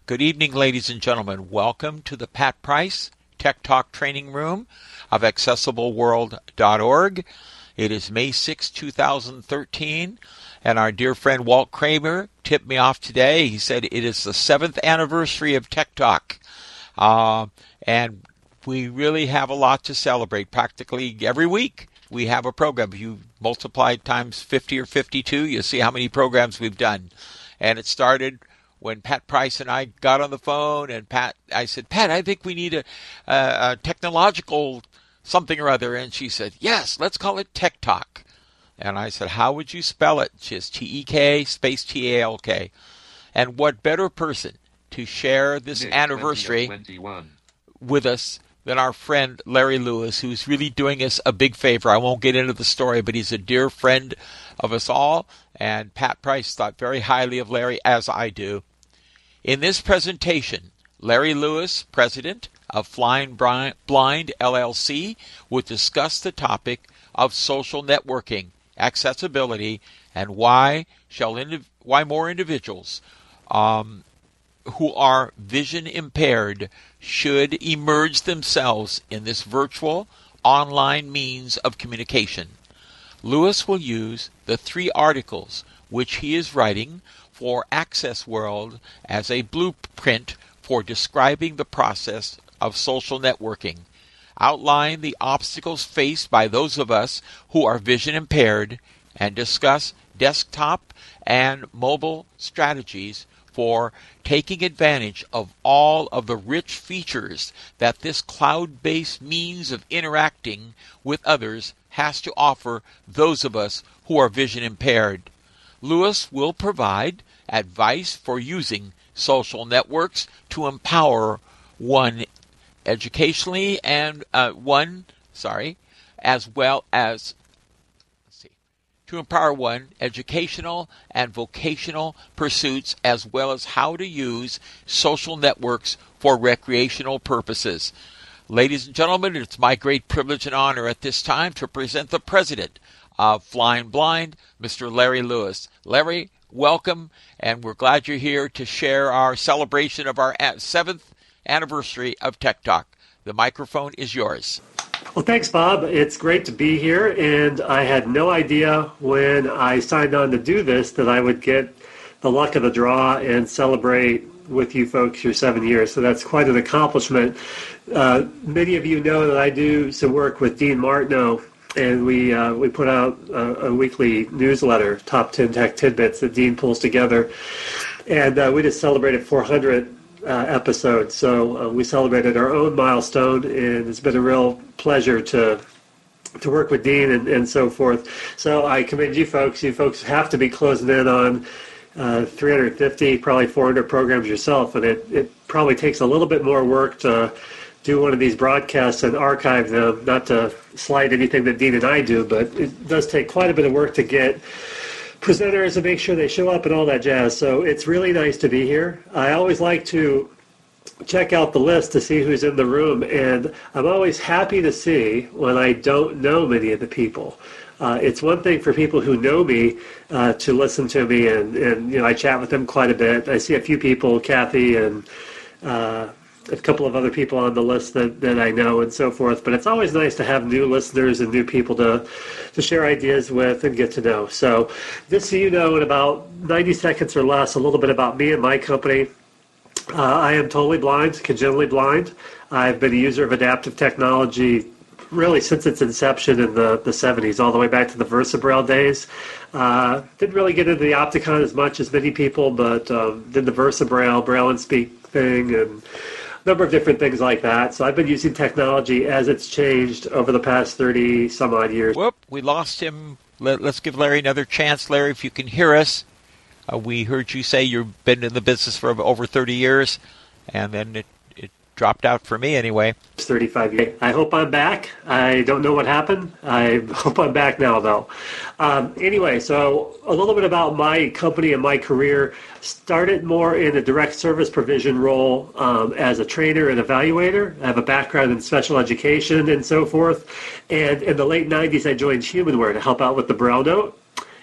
Good evening, ladies and gentlemen. Welcome to the Pat Price Tech Talk Training Room of accessibleworld.org. It is May 6, 2013, and our dear friend Walt Kramer tipped me off today. He said it is the 7th anniversary of Tech Talk, and we really have a lot to celebrate. Practically every week we have a program. If you multiply times 50 or 52, you see how many programs we've done. And it started when Pat Price and I got on the phone, and I said, Pat, I think we need a technological something or other. And she said, yes, let's call it Tech Talk. And I said, how would you spell it? She says TEK space TALK. And what better person to share this anniversary with us than our friend Larry Lewis, who's really doing us a big favor. I won't get into the story, but he's a dear friend of us all. And Pat Price thought very highly of Larry, as I do. In this presentation, Larry Lewis, president of Flying Blind LLC, would discuss the topic of social networking, accessibility, and why more individuals who are vision impaired should immerse themselves in this virtual online means of communication. Lewis will use the 3 articles which he is writing for Access World as a blueprint for describing the process of social networking, outline the obstacles faced by those of us who are vision impaired, and discuss desktop and mobile strategies for taking advantage of all of the rich features that this cloud-based means of interacting with others has to offer those of us who are vision impaired. Lewis will provide advice for using social networks to empower one educationally and to empower one educational and vocational pursuits, as well as how to use social networks for recreational purposes. Ladies and gentlemen, it's my great privilege and honor at this time to present the president of Flying Blind, Mr. Larry Lewis. Larry, welcome, and we're glad you're here to share our celebration of our 7th anniversary of Tech Talk. The microphone is yours. Well, thanks, Bob. It's great to be here, and I had no idea when I signed on to do this that I would get the luck of the draw and celebrate with you folks your 7 years. So that's quite an accomplishment. Many of you know that I do some work with Dean Martineau, and we put out a weekly newsletter, Top 10 Tech Tidbits, that Dean pulls together. And we just celebrated 400 episodes. So we celebrated our own milestone, and it's been a real pleasure to work with Dean and so forth. So I commend you folks. You folks have to be closing in on 350, probably 400 programs yourself, and it probably takes a little bit more work to do one of these broadcasts and archive them, not to slight anything that Dean and I do, but it does take quite a bit of work to get presenters and make sure they show up and all that jazz. So it's really nice to be here. I always like to check out the list to see who's in the room, and I'm always happy to see when I don't know many of the people. It's one thing for people who know me to listen to me, and I chat with them quite a bit. I see a few people, Kathy and a couple of other people on the list that I know and so forth, but it's always nice to have new listeners and new people to share ideas with and get to know. So just so you know, in about 90 seconds or less, a little bit about me and my company. I am totally blind, congenitally blind. I've been a user of adaptive technology really since its inception in the 70s, all the way back to the VersaBraille days. Didn't really get into the Opticon as much as many people, but did the VersaBraille, Braille and Speak thing, and number of different things like that. So I've been using technology as it's changed over the past 30 some odd years. Whoop, we lost him. Let's give Larry another chance. Larry, if you can hear us, we heard you say you've been in the business for over 30 years, and then it dropped out for me anyway. It's 35 years. I hope I'm back. I don't know what happened. I hope I'm back now, though. Anyway, so a little bit about my company and my career. Started more in a direct service provision role as a trainer and evaluator. I have a background in special education and so forth. And in the late 90s, I joined Humanware to help out with the Braille Note.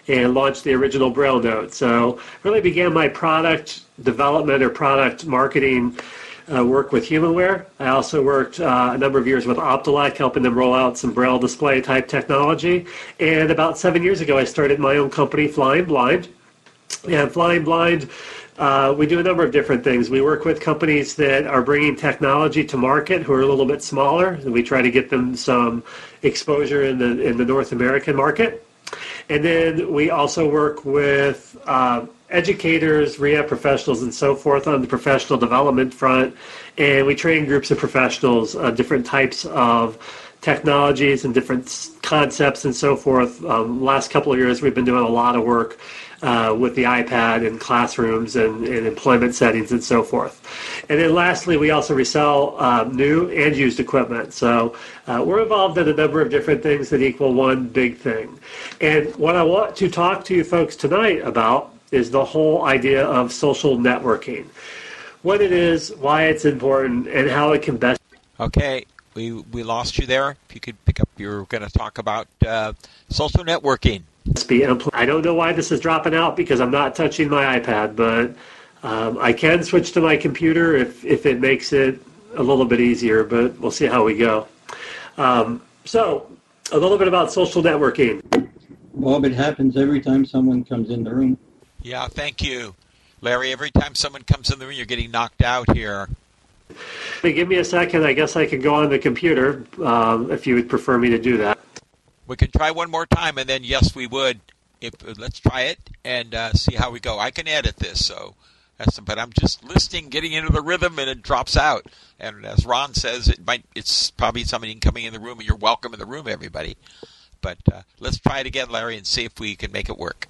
and launched the original Braille Note. So really began my product development or product marketing work with HumanWare. I also worked a number of years with Optelec, helping them roll out some Braille display type technology. And about 7 years ago, I started my own company, Flying Blind. And Flying Blind, we do a number of different things. We work with companies that are bringing technology to market who are a little bit smaller, and we try to get them some exposure in the North American market. And then we also work with educators, rehab professionals, and so forth on the professional development front. And we train groups of professionals on different types of technologies and different concepts and so forth. Last couple of years, we've been doing a lot of work with the iPad in classrooms and employment settings and so forth. And then lastly, we also resell new and used equipment. So we're involved in a number of different things that equal one big thing. And what I want to talk to you folks tonight about is the whole idea of social networking. What it is, why it's important, and how it can best... Okay, we lost you there. If you could pick up, you're going to talk about social networking. I don't know why this is dropping out because I'm not touching my iPad, but I can switch to my computer if it makes it a little bit easier, but we'll see how we go. So, a little bit about social networking. Bob, it happens every time someone comes in the room. Yeah, thank you. Larry, every time someone comes in the room, you're getting knocked out here. Hey, give me a second. I guess I could go on the computer if you would prefer me to do that. We could try one more time, and then yes, we would. Let's try it and see how we go. I can edit this, but I'm just listening, getting into the rhythm, and it drops out. And as Ron says, it's probably somebody coming in the room, and you're welcome in the room, everybody. But let's try it again, Larry, and see if we can make it work.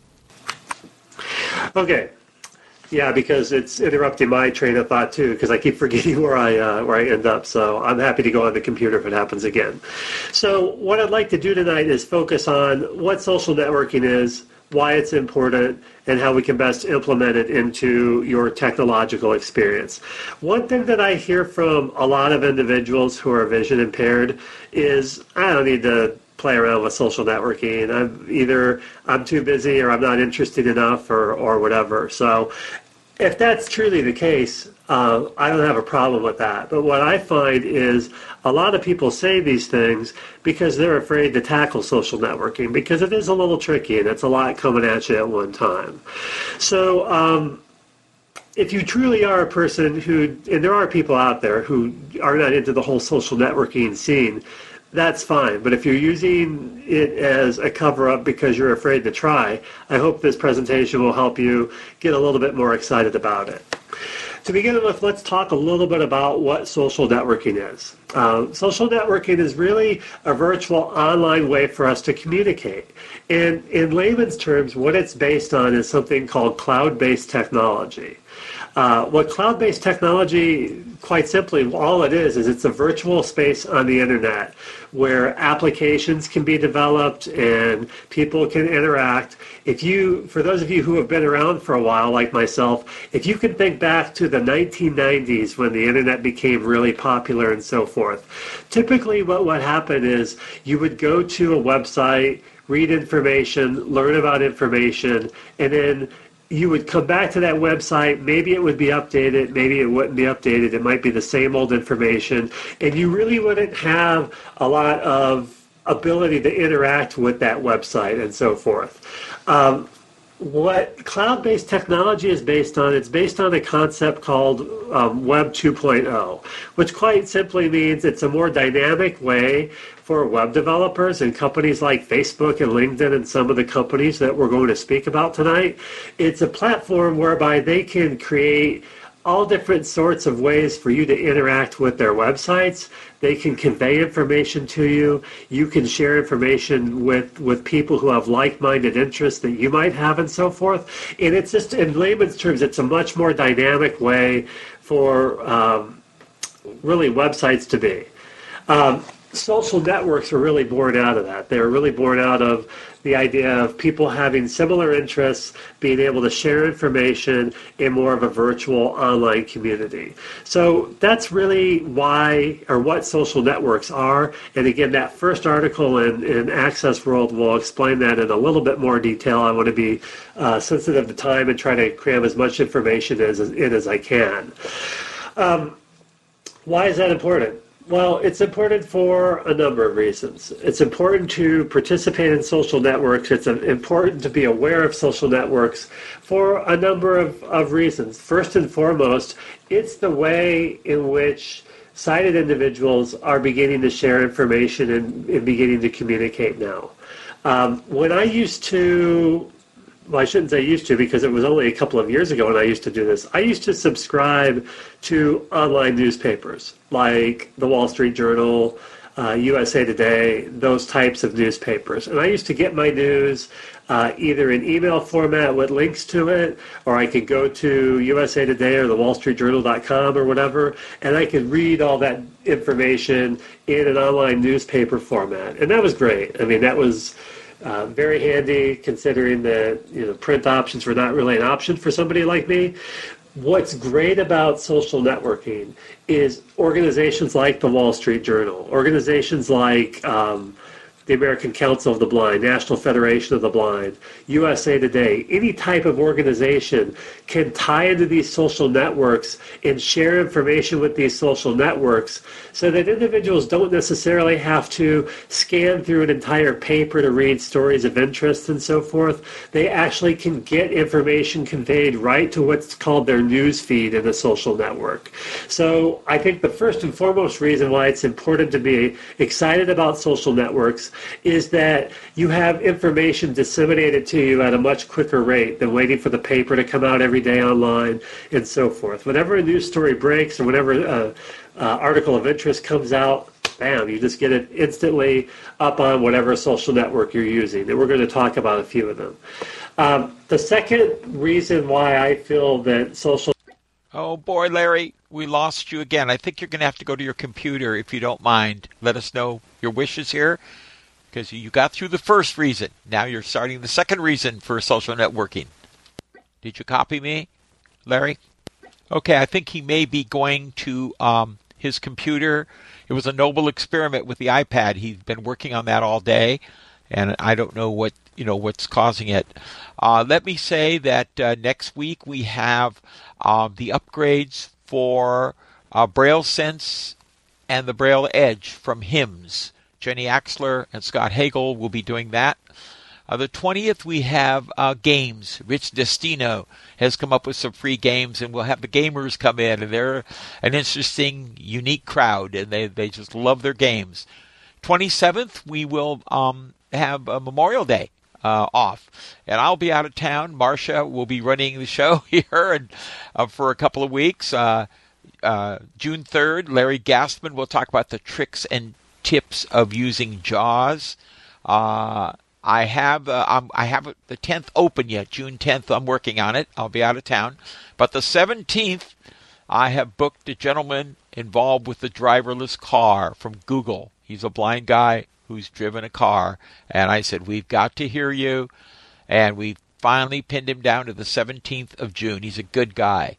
Okay. Yeah, because it's interrupting my train of thought too, because I keep forgetting where I end up. So I'm happy to go on the computer if it happens again. So what I'd like to do tonight is focus on what social networking is, why it's important, and how we can best implement it into your technological experience. One thing that I hear from a lot of individuals who are vision impaired is, I don't need to play around with social networking. I'm too busy or I'm not interested enough or whatever. So if that's truly the case, I don't have a problem with that. But what I find is a lot of people say these things because they're afraid to tackle social networking because it is a little tricky and it's a lot coming at you at one time. So if you truly are a person and there are people out there who are not into the whole social networking scene, that's fine. But if you're using it as a cover-up because you're afraid to try, I hope this presentation will help you get a little bit more excited about it. To begin with, let's talk a little bit about what social networking is. Social networking is really a virtual online way for us to communicate. And in layman's terms, what it's based on is something called cloud-based technology. What cloud-based technology, quite simply, all it is it's a virtual space on the internet where applications can be developed and people can interact. For those of you who have been around for a while, like myself, if you can think back to the 1990s when the internet became really popular and so forth, typically what would happen is you would go to a website, read information, learn about information, and then you would come back to that website. Maybe it would be updated, maybe it wouldn't be updated. It might be the same old information, and you really wouldn't have a lot of ability to interact with that website and so forth. What cloud-based technology is based on, it's based on a concept called Web 2.0, which quite simply means it's a more dynamic way for web developers and companies like Facebook and LinkedIn and some of the companies that we're going to speak about tonight. It's a platform whereby they can create all different sorts of ways for you to interact with their websites. They can convey information to you. You can share information with people who have like-minded interests that you might have and so forth. And it's just, in layman's terms, it's a much more dynamic way for really websites to be. social networks were really born out of that. They were really born out of the idea of people having similar interests, being able to share information in more of a virtual online community. So that's really why, or what social networks are. And again, that first article in Access World will explain that in a little bit more detail. I want to be sensitive to time and try to cram as much information as I can. Why is that important? Well, it's important for a number of reasons. It's important to participate in social networks. It's important to be aware of social networks for a number of reasons. First and foremost, it's the way in which sighted individuals are beginning to share information and beginning to communicate now. When I used to, well, I shouldn't say used to because it was only a couple of years ago when I used to do this. I used to subscribe to online newspapers like the Wall Street Journal, USA Today, those types of newspapers. And I used to get my news either in email format with links to it, or I could go to USA Today or the wallstreetjournal.com or whatever, and I could read all that information in an online newspaper format. And that was great. I mean, that was very handy considering that print options were not really an option for somebody like me. What's great about social networking is organizations like the Wall Street Journal, organizations like the American Council of the Blind, National Federation of the Blind, USA Today, any type of organization can tie into these social networks and share information with these social networks so that individuals don't necessarily have to scan through an entire paper to read stories of interest and so forth. They actually can get information conveyed right to what's called their news feed in a social network. So I think the first and foremost reason why it's important to be excited about social networks is that you have information disseminated to you at a much quicker rate than waiting for the paper to come out every day online and so forth. Whenever a news story breaks or whenever an article of interest comes out, bam, you just get it instantly up on whatever social network you're using. And we're going to talk about a few of them. The second reason why I feel that social... Oh boy, Larry, we lost you again. I think you're going to have to go to your computer if you don't mind. Let us know your wishes here, because you got through the first reason. Now you're starting the second reason for social networking. Did you copy me, Larry? Okay, I think he may be going to his computer. It was a noble experiment with the iPad. He's been working on that all day, and I don't know what's causing it. Let me say that next week we have the upgrades for Braille Sense and the Braille Edge from HIMS. Jenny Axler and Scott Hagel will be doing that. The 20th, we have games. Rich Destino has come up with some free games, and we'll have the gamers come in, and they're an interesting, unique crowd, and they just love their games. 27th, we will have a Memorial Day off, and I'll be out of town. Marcia will be running the show here and for a couple of weeks. June 3rd, Larry Gassman will talk about the tricks and tips of using JAWS. I have the 10th open yet. June 10th, I'm working on it. I'll be out of town. But the 17th, I have booked a gentleman involved with the driverless car from Google. He's a blind guy who's driven a car. And I said, we've got to hear you. And we finally pinned him down to the 17th of June. He's a good guy.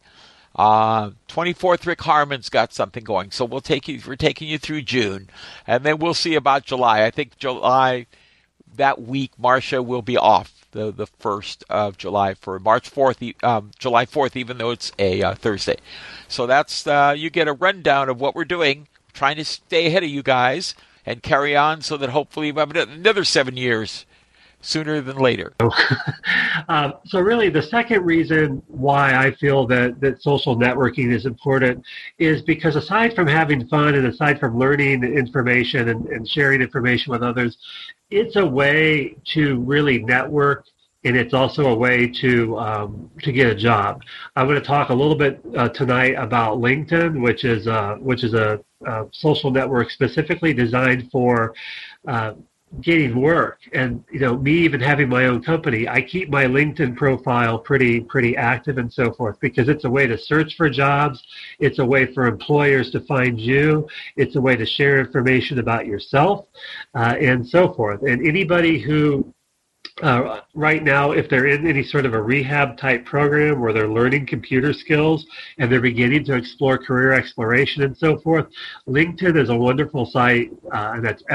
24th, Rick Harmon's got something going. So we're taking you through June. And then we'll see about July. I think July... that week, Marcia will be off the 1st of July for March 4th, July 4th, even though it's a Thursday. So that's you get a rundown of what we're doing, trying to stay ahead of you guys and carry on so that hopefully we have another 7 years sooner than later. So really the second reason why I feel that social networking is important is because aside from having fun and aside from learning information and sharing information with others, it's a way to really network, and it's also a way to get a job. I'm going to talk a little bit tonight about LinkedIn, which is a social network specifically designed for getting work, and me even having my own company, I keep my LinkedIn profile pretty active and so forth, because it's a way to search for jobs, it's a way for employers to find you, it's a way to share information about yourself, and so forth. And anybody who right now, if they're in any sort of a rehab type program where they're learning computer skills and they're beginning to explore career exploration and so forth, LinkedIn is a wonderful site, and that's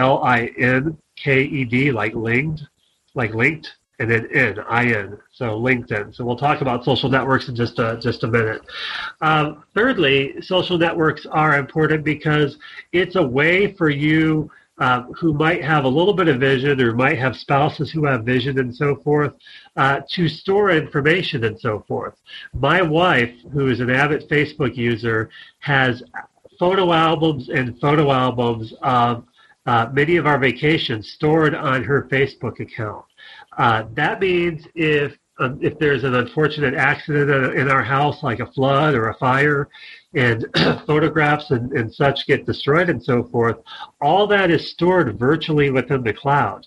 LINKED, like linked, and then IN, so LinkedIn. So we'll talk about social networks in just a minute. Thirdly, social networks are important because it's a way for you who might have a little bit of vision, or might have spouses who have vision and so forth, to store information and so forth. My wife, who is an avid Facebook user, has photo albums of many of our vacations stored on her Facebook account. That means if there's an unfortunate accident in our house, like a flood or a fire, and photographs and such get destroyed and so forth, all that is stored virtually within the cloud.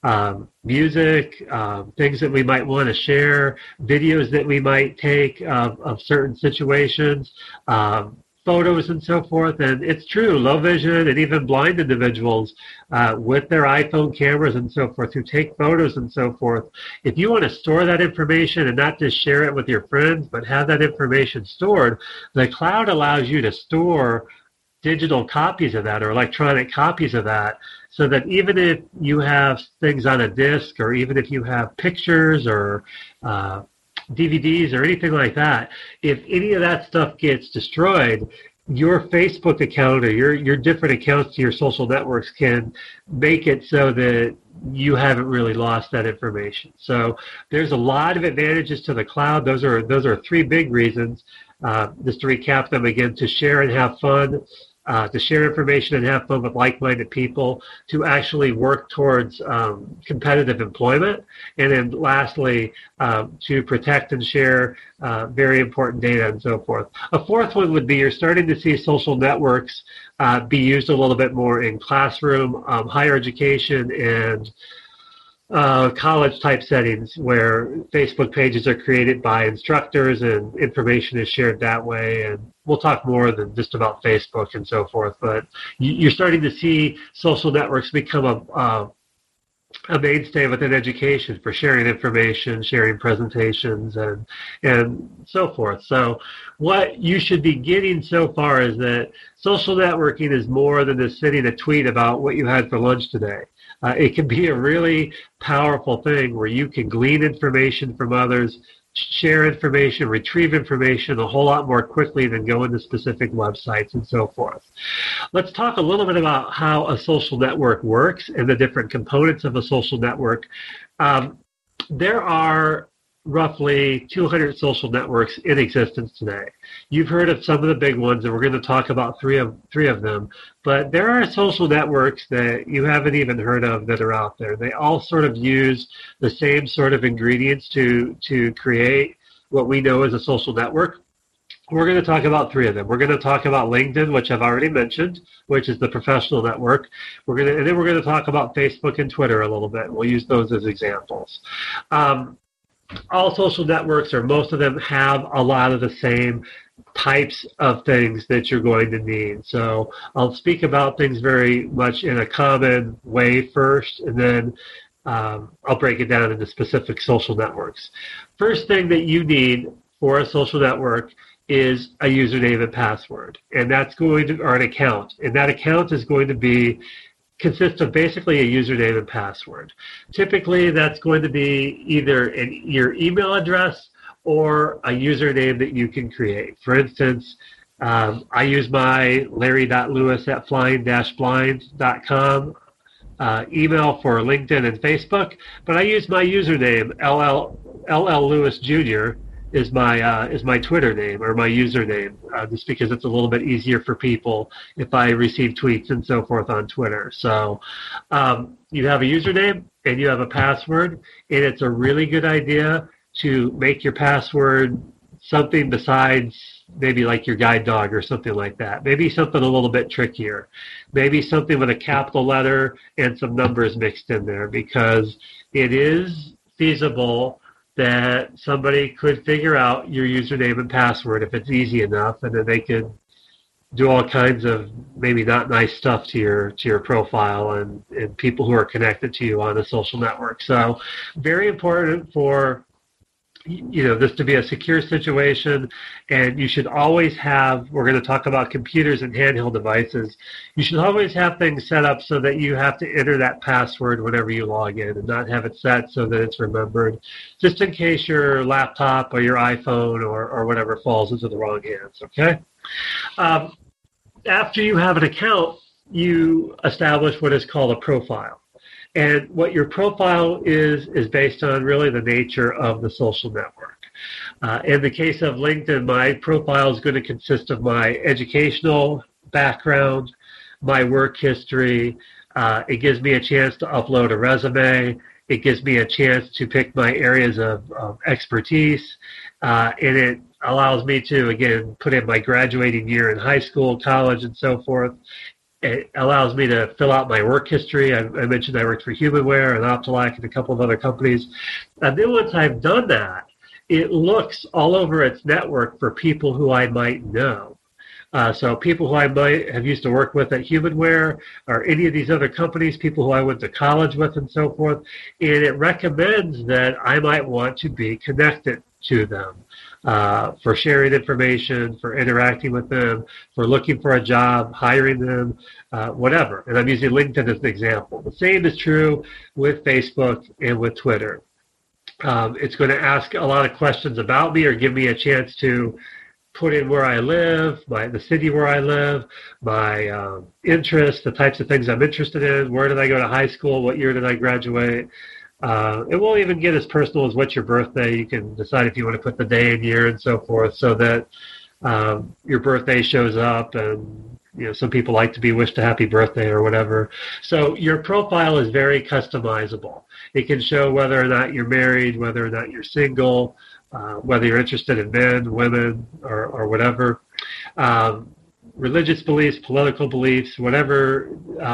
Music, things that we might want to share, videos that we might take of certain situations, photos and so forth. And it's true, low vision and even blind individuals with their iPhone cameras and so forth who take photos and so forth, if you want to store that information and not just share it with your friends, but have that information stored, the cloud allows you to store digital copies of that or electronic copies of that, so that even if you have things on a disk, or even if you have pictures or DVDs or anything like that, if any of that stuff gets destroyed, your Facebook account or your different accounts to your social networks can make it so that you haven't really lost that information. So there's a lot of advantages to the cloud. Those are three big reasons. Just to recap them again: to share and have fun, to share information and have fun with like-minded people, to actually work towards competitive employment, and then lastly, to protect and share very important data and so forth. A fourth one would be you're starting to see social networks be used a little bit more in classroom, higher education, and college type settings, where Facebook pages are created by instructors and information is shared that way. And we'll talk more than just about Facebook and so forth, but you're starting to see social networks become a mainstay within education for sharing information, sharing presentations, and so forth. So what you should be getting so far is that social networking is more than just sending a tweet about what you had for lunch today. It can be a really powerful thing where you can glean information from others, share information, retrieve information a whole lot more quickly than go into specific websites and so forth. Let's talk a little bit about how a social network works and the different components of a social network. There are roughly 200 social networks in existence today. You've heard of some of the big ones, and we're going to talk about three of them. But there are social networks that you haven't even heard of that are out there. They all sort of use the same sort of ingredients to create what we know as a social network. We're going to talk about three of them. We're going to talk about LinkedIn, which I've already mentioned, which is the professional network. And then we're going to talk about Facebook and Twitter a little bit. We'll use those as examples. All social networks, or most of them, have a lot of the same types of things that you're going to need. So I'll speak about things very much in a common way first, and then I'll break it down into specific social networks. First thing that you need for a social network is a username and password, and that's going to, or an account, and that account is going to consists of basically a username and password. Typically, that's going to be either your email address or a username that you can create. For instance, I use my larry.lewis@flying-blind.com email for LinkedIn and Facebook, but I use my username, LL Lewis Jr., is my Twitter name, or my username, just because it's a little bit easier for people if I receive tweets and so forth on Twitter. So you have a username and you have a password, and it's a really good idea to make your password something besides maybe like your guide dog or something like that. Maybe something a little bit trickier. Maybe something with a capital letter and some numbers mixed in there, because it is feasible that somebody could figure out your username and password if it's easy enough, and then they could do all kinds of maybe not nice stuff to your profile and people who are connected to you on a social network. So very important for this to be a secure situation, and you should always have, we're going to talk about computers and handheld devices, you should always have things set up so that you have to enter that password whenever you log in, and not have it set so that it's remembered, just in case your laptop or your iPhone or whatever falls into the wrong hands, okay? After you have an account, you establish what is called a profile. And what your profile is based on really the nature of the social network. In the case of LinkedIn, my profile is going to consist of my educational background, my work history. It gives me a chance to upload a resume. It gives me a chance to pick my areas of expertise. And it allows me to, again, put in my graduating year in high school, college, and so forth. It allows me to fill out my work history. I mentioned I worked for Humanware and Optelac and a couple of other companies. And then once I've done that, it looks all over its network for people who I might know. So people who I might have used to work with at Humanware or any of these other companies, people who I went to college with and so forth. And it recommends that I might want to be connected to them. For sharing information, for interacting with them, for looking for a job, hiring them, whatever. And I'm using LinkedIn as an example. The same is true with Facebook and with Twitter. It's going to ask a lot of questions about me or give me a chance to put in where I live, the city where I live, my interests, the types of things I'm interested in, where did I go to high school, what year did I graduate. It won't even get as personal as what's your birthday. You can decide if you want to put the day and year and so forth so that your birthday shows up, and some people like to be wished a happy birthday or whatever. So your profile is very customizable. It can show whether or not you're married, whether or not you're single, whether you're interested in men, women, or whatever. Religious beliefs, political beliefs, whatever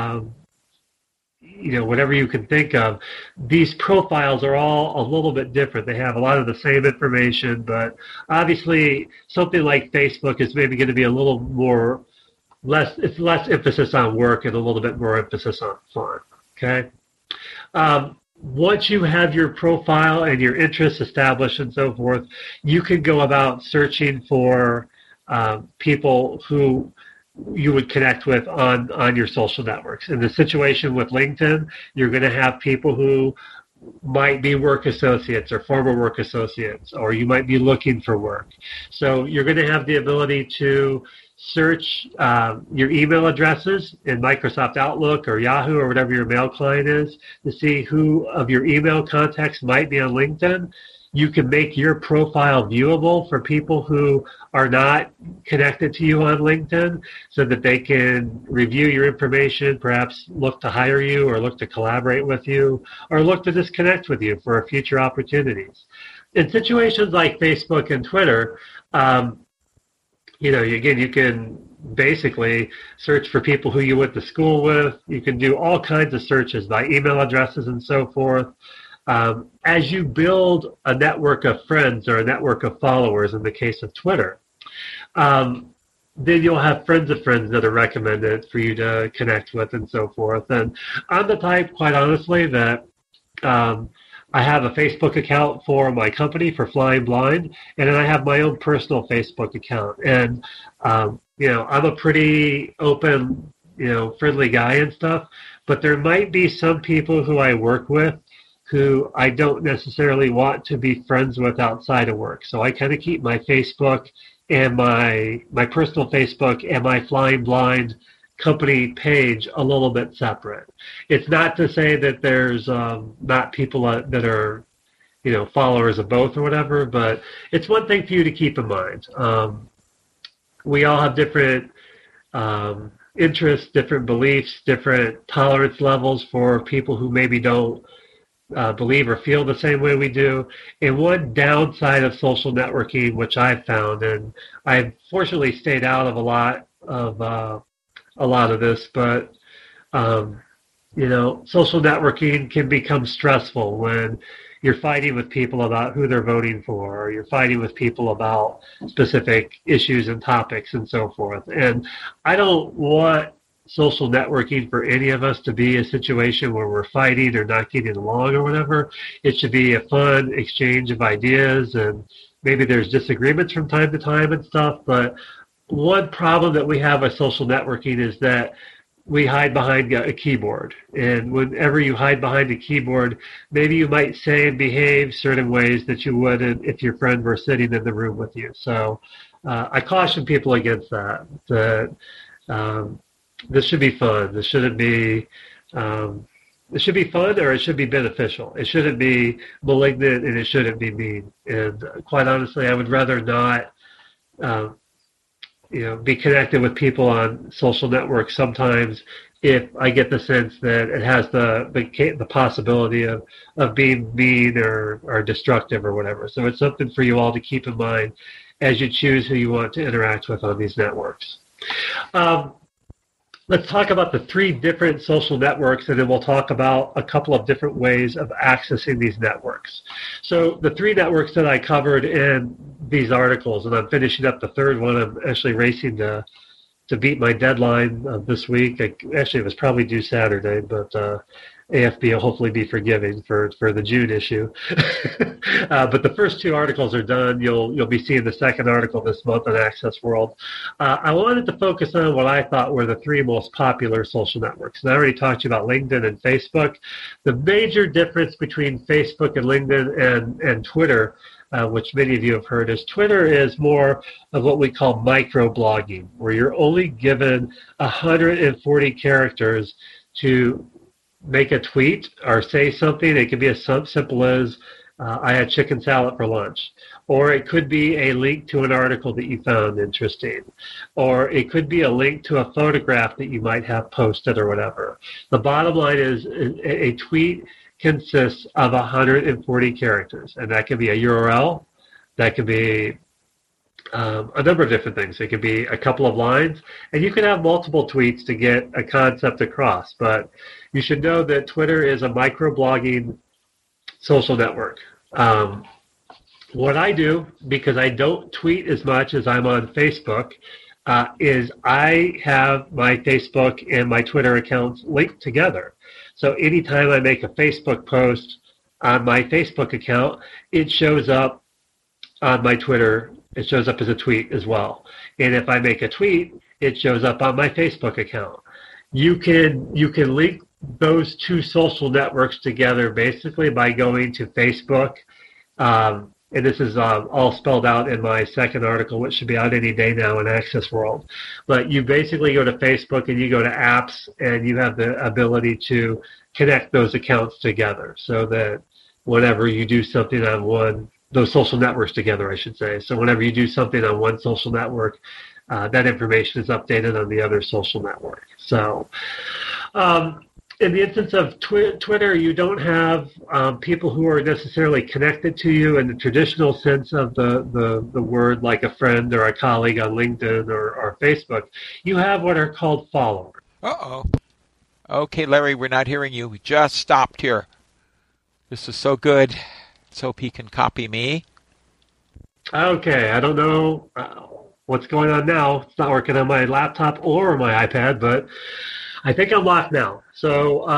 whatever you can think of. These profiles are all a little bit different. They have a lot of the same information, but obviously something like Facebook is maybe going to be a little more less emphasis on work and a little bit more emphasis on fun. Okay. Once you have your profile and your interests established and so forth, you can go about searching for people who you would connect with on your social networks. In the situation with LinkedIn, you're going to have people who might be work associates or former work associates, or you might be looking for work. So you're going to have the ability to search your email addresses in Microsoft Outlook or Yahoo or whatever your mail client is to see who of your email contacts might be on LinkedIn. You can make your profile viewable for people who are not connected to you on LinkedIn so that they can review your information, perhaps look to hire you or look to collaborate with you or look to disconnect with you for future opportunities. In situations like Facebook and Twitter, you can basically search for people who you went to school with. You can do all kinds of searches by email addresses and so forth. As you build a network of friends or a network of followers, in the case of Twitter, then you'll have friends of friends that are recommended for you to connect with and so forth. And I'm the type, quite honestly, that I have a Facebook account for my company, for Flying Blind, and then I have my own personal Facebook account. And, I'm a pretty open, friendly guy and stuff, but there might be some people who I work with who I don't necessarily want to be friends with outside of work. So I kind of keep my Facebook and my personal Facebook and my Flying Blind company page a little bit separate. It's not to say that there's not people that are, followers of both or whatever, but it's one thing for you to keep in mind. We all have different interests, different beliefs, different tolerance levels for people who maybe don't believe or feel the same way we do. And one downside of social networking, which I've found, and I've fortunately stayed out of a lot of this, but social networking can become stressful when you're fighting with people about who they're voting for, or you're fighting with people about specific issues and topics and so forth. And I don't want social networking for any of us to be a situation where we're fighting or not getting along or whatever. It should be a fun exchange of ideas, and maybe there's disagreements from time to time and stuff. But one problem that we have with social networking is that we hide behind a keyboard. And whenever you hide behind a keyboard, maybe you might say and behave certain ways that you wouldn't if your friend were sitting in the room with you. So I caution people against that. This should be fun. This shouldn't be. It should be fun, or it should be beneficial. It shouldn't be malignant, and it shouldn't be mean. And quite honestly, I would rather not. Be connected with people on social networks sometimes if I get the sense that it has the possibility of being mean or destructive or whatever. So it's something for you all to keep in mind as you choose who you want to interact with on these networks. Let's talk about the 3 different social networks, and then we'll talk about a couple of different ways of accessing these networks. So the 3 networks that I covered in these articles, and I'm finishing up the 3rd one. I'm actually racing to beat my deadline this week. Actually, it was probably due Saturday, but AFB will hopefully be forgiving for the June issue. But the first 2 articles are done. You'll be seeing the 2nd article this month on Access World. I wanted to focus on what I thought were the 3 most popular social networks. And I already talked to you about LinkedIn and Facebook. The major difference between Facebook and LinkedIn and Twitter, which many of you have heard, is Twitter is more of what we call microblogging, where you're only given 140 characters to make a tweet or say something. It could be as simple as I had chicken salad for lunch, or it could be a link to an article that you found interesting, or it could be a link to a photograph that you might have posted or whatever. The bottom line is a tweet consists of 140 characters, and that can be a URL, that can be a number of different things. It could be a couple of lines, and you can have multiple tweets to get a concept across. But you should know that Twitter is a microblogging social network. What I do, because I don't tweet as much as I'm on Facebook, is I have my Facebook and my Twitter accounts linked together. So anytime I make a Facebook post on my Facebook account, it shows up on my Twitter. It shows up as a tweet as well. And if I make a tweet, it shows up on my Facebook account. You can link those 2 social networks together basically by going to Facebook. And this is all spelled out in my 2nd article, which should be out any day now in Access World. But you basically go to Facebook and you go to apps, and you have the ability to connect those accounts together so that whenever you do something on those social networks together, I should say. So whenever you do something on one social network, that information is updated on the other social network. So in the instance of Twitter, you don't have people who are necessarily connected to you in the traditional sense of the word, like a friend or a colleague on LinkedIn or Facebook. You have what are called followers. Uh-oh. Okay, Larry, we're not hearing you. We just stopped here. This is so good. Let's hope he can copy me. Okay, I don't know what's going on now. It's not working on my laptop or my iPad, but I think I'm locked now. So,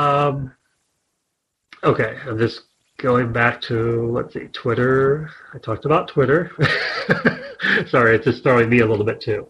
okay, I'm just going back to, let's see, Twitter. I talked about Twitter. Sorry, it's just throwing me a little bit too.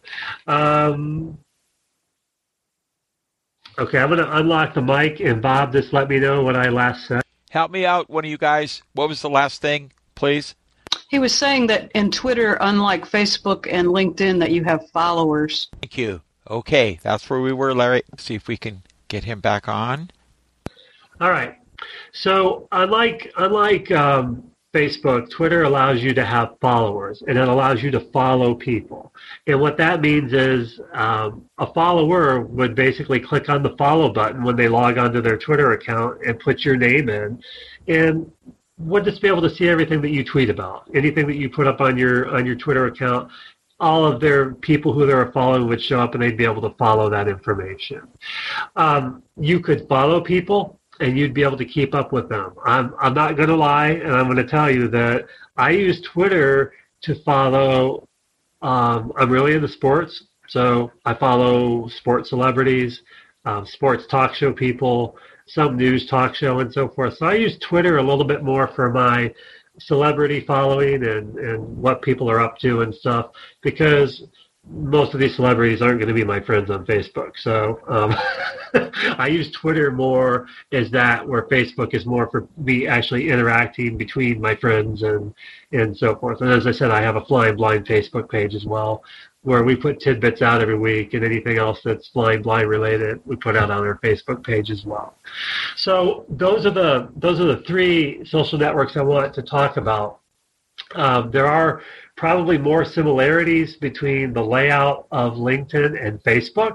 Okay, I'm going to unlock the mic, and Bob, just let me know what I last said. Help me out, one of you guys. What was the last thing, please? He was saying that in Twitter, unlike Facebook and LinkedIn, that you have followers. Thank you. Okay, that's where we were, Larry. See if we can get him back on. All right. So unlike Facebook, Twitter allows you to have followers, and it allows you to follow people. And what that means is a follower would basically click on the follow button when they log onto their Twitter account and put your name in, and would just be able to see everything that you tweet about, anything that you put up on your Twitter account. All of their people who they're following would show up, and they'd be able to follow that information. You could follow people, and you'd be able to keep up with them. I'm not going to lie, and I'm going to tell you that I use Twitter to follow. I'm really into sports, so I follow sports celebrities, sports talk show people, some news talk show, and so forth. So I use Twitter a little bit more for my celebrity following and what people are up to and stuff, because most of these celebrities aren't going to be my friends on Facebook. So I use Twitter more as that, where Facebook is more for me actually interacting between my friends and so forth. And as I said, I have a Flying Blind Facebook page as well, where we put tidbits out every week, and anything else that's Flying Blind related we put out on our Facebook page as well. So those are the three social networks I want to talk about. There are probably more similarities between the layout of LinkedIn and Facebook.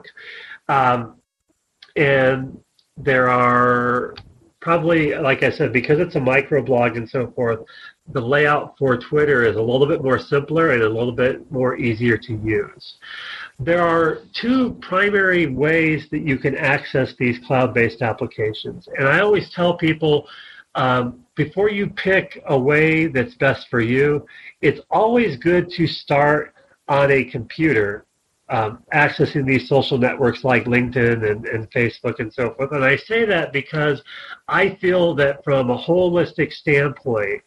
And there are probably, like I said, because it's a microblog and so forth, the layout for Twitter is a little bit more simpler and a little bit more easier to use. There are two primary ways that you can access these cloud-based applications. And I always tell people, before you pick a way that's best for you, it's always good to start on a computer, accessing these social networks like LinkedIn and Facebook and so forth. And I say that because I feel that from a holistic standpoint,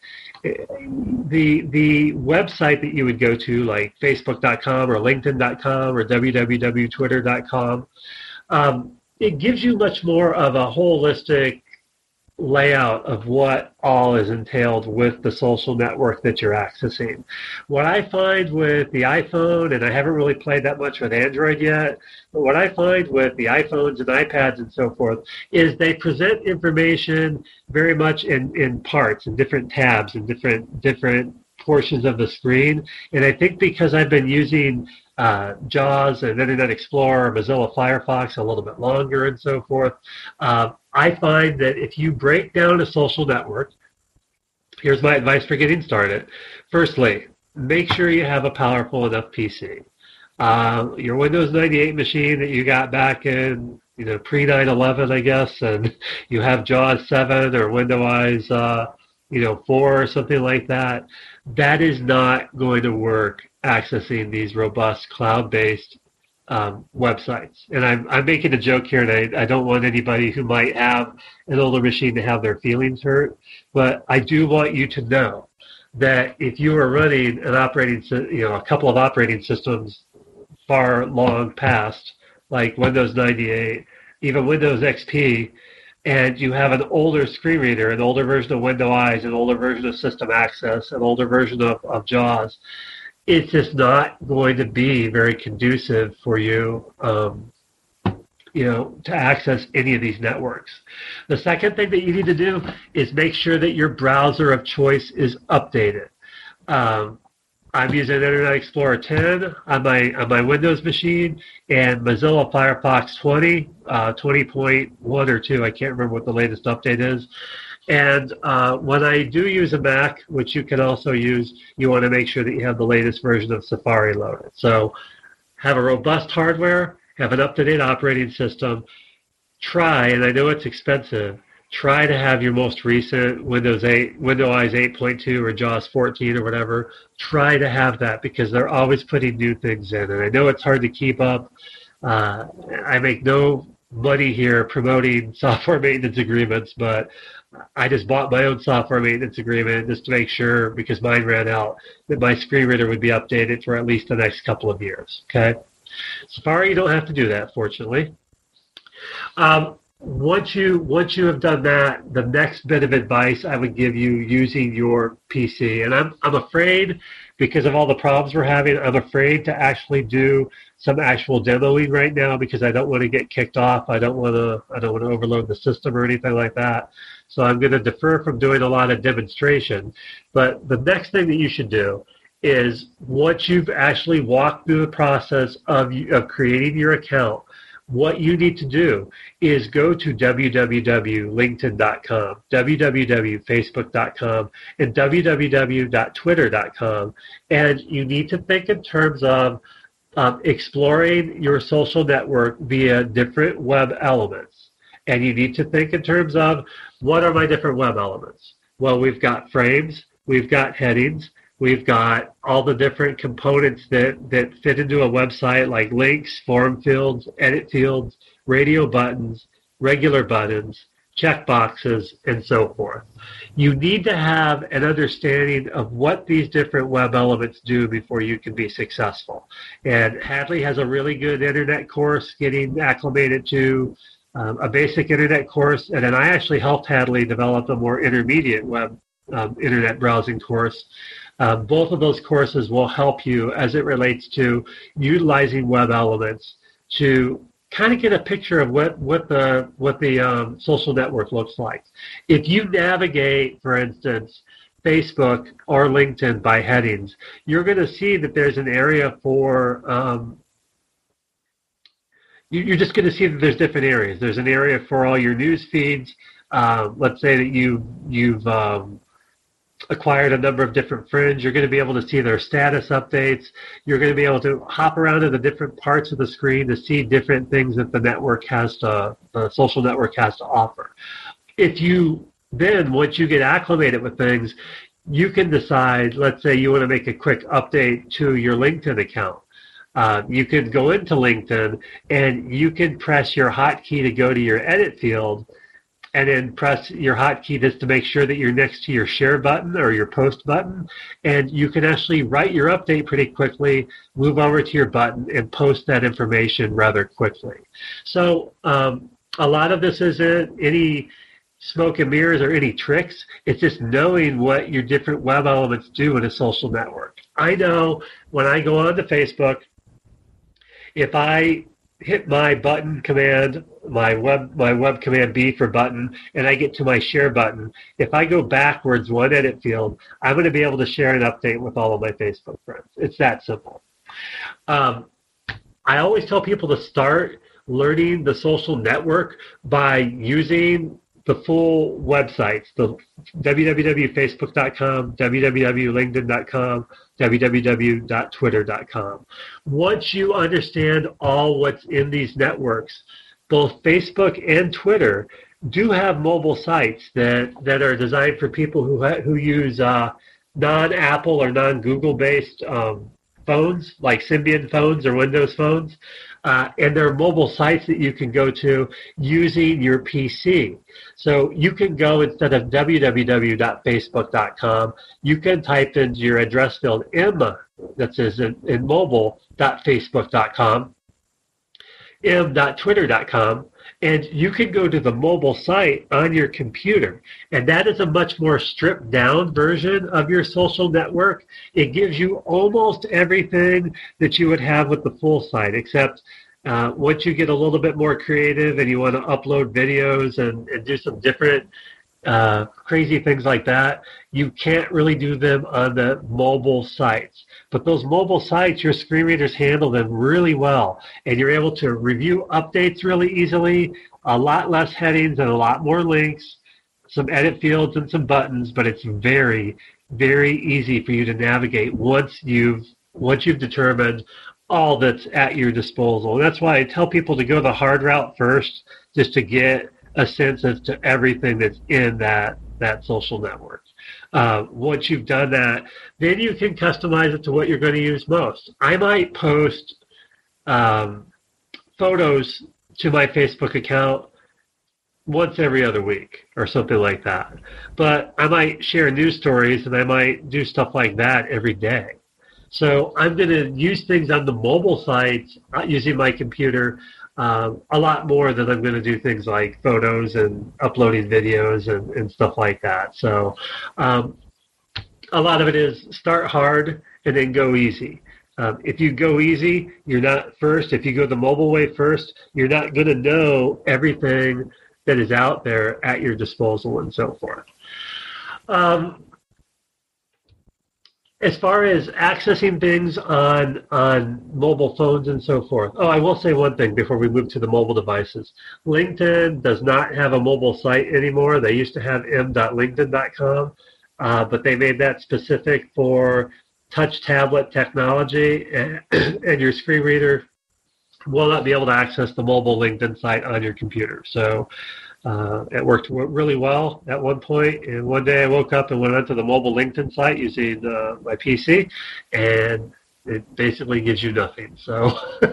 the website that you would go to, like Facebook.com or LinkedIn.com or www.twitter.com, it gives you much more of a holistic layout of what all is entailed with the social network that you're accessing. What I find with the iPhone, and I haven't really played that much with Android yet, but what I find with the iPhones and iPads and so forth is they present information very much in parts, in different tabs, in different portions of the screen. And I think because I've been using JAWS and Internet Explorer, Mozilla Firefox a little bit longer and so forth, I find that if you break down a social network, here's my advice for getting started. Firstly, make sure you have a powerful enough PC. Your Windows 98 machine that you got back in, pre 9/11, I guess, and you have JAWS 7 or Windows 4 or something like that. That is not going to work accessing these robust cloud-based websites. And I'm making a joke here, and I don't want anybody who might have an older machine to have their feelings hurt, but I do want you to know that if you are running an a couple of operating systems far long past, like Windows 98, even Windows XP, and you have an older screen reader, an older version of Windows Eyes, an older version of System Access, an older version of JAWS, it's just not going to be very conducive for you, to access any of these networks. The second thing that you need to do is make sure that your browser of choice is updated. I'm using Internet Explorer 10 on my Windows machine, and Mozilla Firefox 20.1 or 2. I can't remember what the latest update is. And when I do use a Mac, which you can also use, you want to make sure that you have the latest version of Safari loaded. So have a robust hardware, have an up-to-date operating system. Try, and I know it's expensive, try to have your most recent Windows 8, Windows 8.2 or JAWS 14 or whatever. Try to have that, because they're always putting new things in. And I know it's hard to keep up. I make no money here promoting software maintenance agreements, but I just bought my own software maintenance agreement just to make sure, because mine ran out, that my screen reader would be updated for at least the next couple of years. Okay, Safari, you don't have to do that, fortunately. Once you have done that, the next bit of advice I would give you using your PC, and I'm afraid because of all the problems we're having, I'm afraid to actually do some actual demoing right now because I don't want to get kicked off. I don't want to overload the system or anything like that. So I'm going to defer from doing a lot of demonstration. But the next thing that you should do is, once you've actually walked through the process of creating your account, what you need to do is go to www.linkedin.com, www.facebook.com, and www.twitter.com, and you need to think in terms of exploring your social network via different web elements. And you need to think in terms of, what are my different web elements? Well, we've got frames, we've got headings, we've got all the different components that fit into a website, like links, form fields, edit fields, radio buttons, regular buttons, checkboxes, and so forth. You need to have an understanding of what these different web elements do before you can be successful. And Hadley has a really good internet course, getting acclimated to a basic internet course, and then I actually helped Hadley develop a more intermediate web internet browsing course. Both of those courses will help you as it relates to utilizing web elements to kind of get a picture of what the social network looks like. If you navigate, for instance, Facebook or LinkedIn by headings, you're going to see that there's an area for you're just going to see that there's different areas. There's an area for all your news feeds. Let's say that you've acquired a number of different friends. You're going to be able to see their status updates. You're going to be able to hop around to the different parts of the screen to see different things that the social network has to offer. If you then, once you get acclimated with things, you can decide, let's say you want to make a quick update to your LinkedIn account. You can go into LinkedIn and you can press your hotkey to go to your edit field, and then press your hotkey just to make sure that you're next to your share button or your post button, and you can actually write your update pretty quickly, move over to your button, and post that information rather quickly. So a lot of this isn't any smoke and mirrors or any tricks. It's just knowing what your different web elements do in a social network. I know when I go on to Facebook, if I hit my button command, my web command B for button, and I get to my share button, if I go backwards one edit field, I'm going to be able to share an update with all of my Facebook friends. It's that simple. I always tell people to start learning the social network by using the full websites, the www.facebook.com, www.linkedin.com, www.twitter.com. Once you understand all what's in these networks, both Facebook and Twitter do have mobile sites that are designed for people who use non-Apple or non-Google-based phones, like Symbian phones or Windows phones. And there are mobile sites that you can go to using your PC. So you can go, instead of www.facebook.com, you can type into your address field that says in mobile.facebook.com, m.twitter.com, and you can go to the mobile site on your computer. And that is a much more stripped down version of your social network. It gives you almost everything that you would have with the full site, except once you get a little bit more creative and you want to upload videos and do some different crazy things like that, you can't really do them on the mobile sites. But those mobile sites, your screen readers handle them really well, and you're able to review updates really easily, a lot less headings and a lot more links, some edit fields and some buttons, but it's very, very easy for you to navigate once you've determined all that's at your disposal. And that's why I tell people to go the hard route first, just to get a sense as to everything that's in that social network. Once you've done that, then you can customize it to what you're going to use most. I might post photos to my Facebook account once every other week or something like that. But I might share news stories and I might do stuff like that every day. So I'm going to use things on the mobile sites using my computer a lot more than I'm going to do things like photos and uploading videos and stuff like that. So a lot of it is start hard and then go easy. If you go easy, you're not first. If you go the mobile way first, you're not going to know everything that is out there at your disposal and so forth. As far as accessing things on mobile phones and so forth. Oh, I will say one thing before we move to the mobile devices. LinkedIn does not have a mobile site anymore. They used to have m.linkedin.com, but they made that specific for touch tablet technology, and your screen reader will not be able to access the mobile LinkedIn site on your computer. So it worked really well at one point, and one day I woke up and went onto the mobile LinkedIn site using my PC, and it basically gives you nothing. So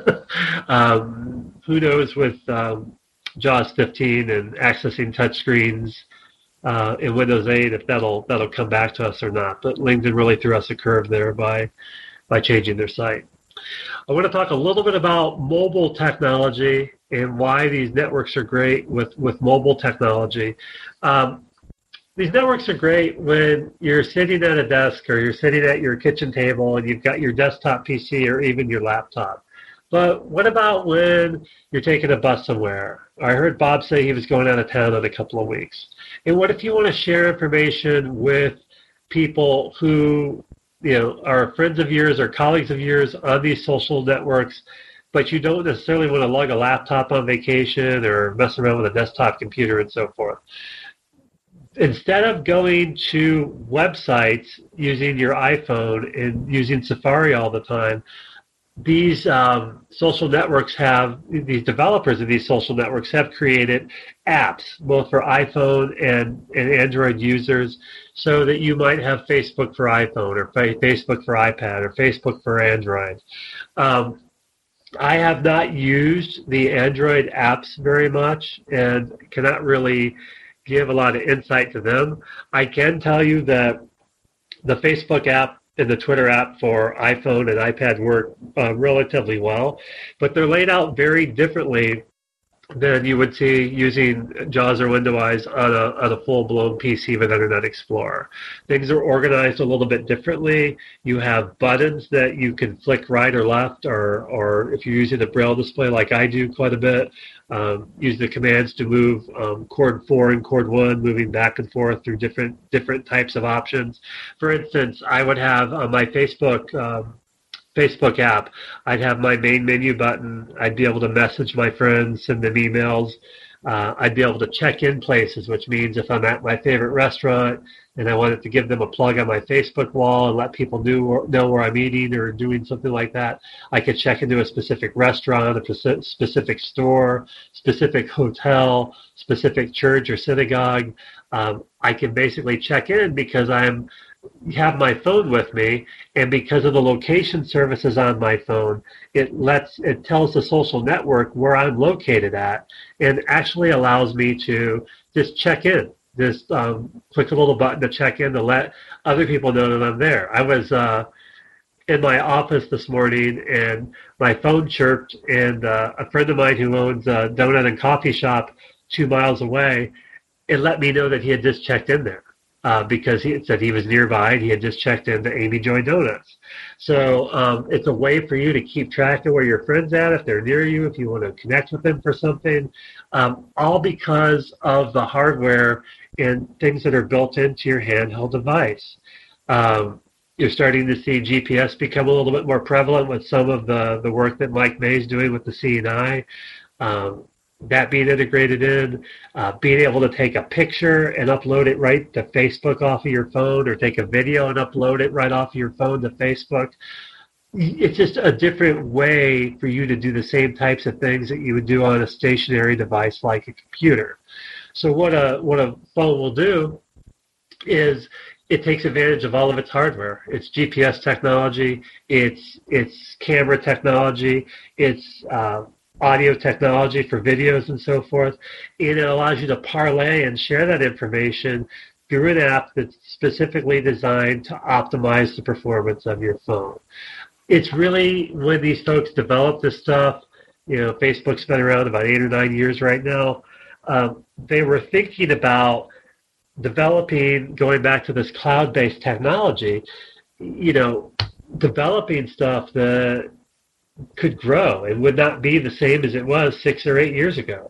who knows with JAWS 15 and accessing touchscreens in Windows 8 if that'll come back to us or not. But LinkedIn really threw us a curve there by changing their site. I want to talk a little bit about mobile technology and why these networks are great with mobile technology. These networks are great when you're sitting at a desk or you're sitting at your kitchen table and you've got your desktop PC or even your laptop. But what about when you're taking a bus somewhere? I heard Bob say he was going out of town in a couple of weeks. And what if you want to share information with people who are friends of yours or colleagues of yours on these social networks, but you don't necessarily want to lug a laptop on vacation or mess around with a desktop computer and so forth? Instead of going to websites using your iPhone and using Safari all the time, these social networks these developers of these social networks have created apps, both for iPhone and Android users, so that you might have Facebook for iPhone or Facebook for iPad or Facebook for Android. I have not used the Android apps very much and cannot really give a lot of insight to them. I can tell you that the Facebook app and the Twitter app for iPhone and iPad work relatively well, but they're laid out very differently than you would see using JAWS or WindowEyes on a full-blown PC with Internet Explorer. Things are organized a little bit differently. You have buttons that you can flick right or left, or if you're using a Braille display like I do quite a bit, use the commands to move chord 4 and chord 1, moving back and forth through different types of options. For instance, I would have on my Facebook app, I'd have my main menu button. I'd be able to message my friends, send them emails. I'd be able to check in places, which means if I'm at my favorite restaurant and I wanted to give them a plug on my Facebook wall and let people know where I'm eating or doing something like that, I could check into a specific restaurant, a specific store, specific hotel, specific church or synagogue. I can basically check in because have my phone with me, and because of the location services on my phone, it tells the social network where I'm located at, and actually allows me to just check in. Just click a little button to check in to let other people know that I'm there. I was in my office this morning, and my phone chirped, and a friend of mine who owns a donut and coffee shop 2 miles away, it let me know that he had just checked in there. Because he said he was nearby and he had just checked into Amy Joy Donuts. So it's a way for you to keep track of where your friend's at, if they're near you, if you want to connect with them for something, all because of the hardware and things that are built into your handheld device. You're starting to see GPS become a little bit more prevalent with some of the work that Mike May is doing with the CNI. That being integrated in, being able to take a picture and upload it right to Facebook off of your phone, or take a video and upload it right off of your phone to Facebook. It's just a different way for you to do the same types of things that you would do on a stationary device like a computer. So what a phone will do is it takes advantage of all of its hardware. It's GPS technology, it's camera technology, it's audio technology for videos and so forth, and it allows you to parlay and share that information through an app that's specifically designed to optimize the performance of your phone. It's really, when these folks develop this stuff, Facebook's been around about 8 or 9 years right now, they were thinking about developing, going back to this cloud-based technology, developing stuff that could grow and would not be the same as it was 6 or 8 years ago.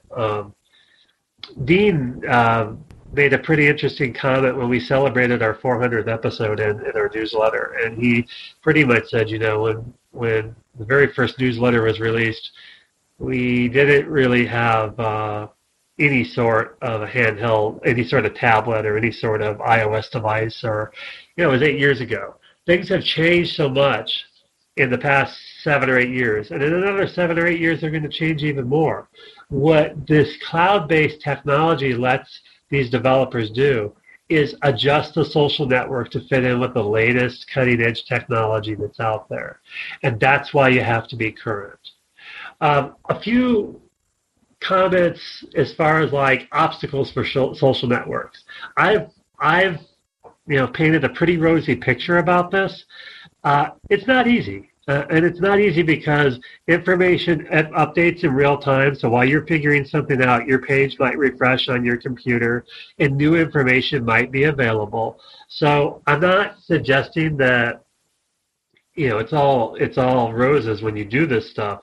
Dean made a pretty interesting comment when we celebrated our 400th episode in our newsletter, and he pretty much said, when the very first newsletter was released, we didn't really have any sort of a handheld, any sort of tablet or any sort of iOS device, or, it was 8 years ago. Things have changed so much in the past 7 or 8 years, and in another 7 or 8 years, they're going to change even more. What this cloud-based technology lets these developers do is adjust the social network to fit in with the latest cutting-edge technology that's out there, and that's why you have to be current. A few comments as far as like obstacles for social networks. I've painted a pretty rosy picture about this. It's not easy. And it's not easy because information updates in real time. So while you're figuring something out, your page might refresh on your computer and new information might be available. So I'm not suggesting that, it's all roses when you do this stuff.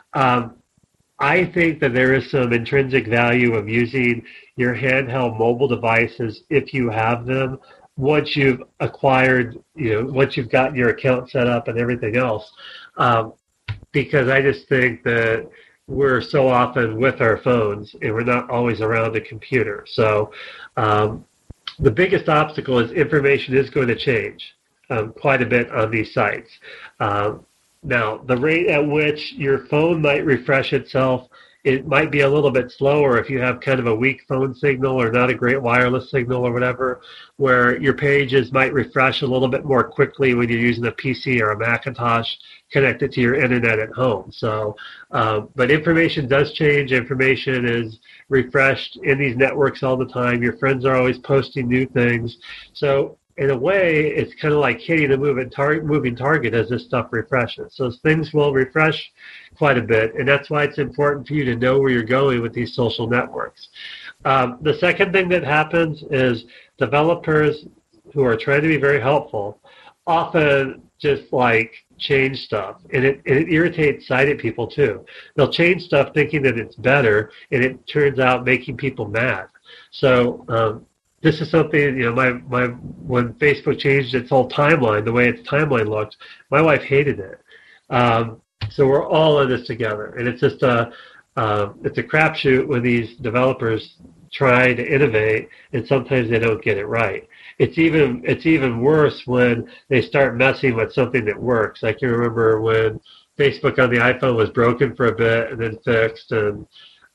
I think that there is some intrinsic value of using your handheld mobile devices if you have them, once you've acquired, once you've gotten your account set up and everything else, because I just think that we're so often with our phones and we're not always around the computer. So the biggest obstacle is information is going to change quite a bit on these sites. Now, the rate at which your phone might refresh itself, it might be a little bit slower if you have kind of a weak phone signal or not a great wireless signal or whatever, where your pages might refresh a little bit more quickly when you're using a PC or a Macintosh connected to your internet at home. So, but information does change. Information is refreshed in these networks all the time. Your friends are always posting new things. So in a way, it's kind of like hitting a moving target as this stuff refreshes. So things will refresh quite a bit, and that's why it's important for you to know where you're going with these social networks. The second thing that happens is developers who are trying to be very helpful often just like change stuff, and it irritates sighted people too. They'll change stuff thinking that it's better, and it turns out making people mad. So this is something, when Facebook changed its whole timeline, the way its timeline looked, my wife hated it. So we're all in this together, and it's just it's a crapshoot when these developers try to innovate, and sometimes they don't get it right. It's even worse when they start messing with something that works. I can remember when Facebook on the iPhone was broken for a bit and then fixed, and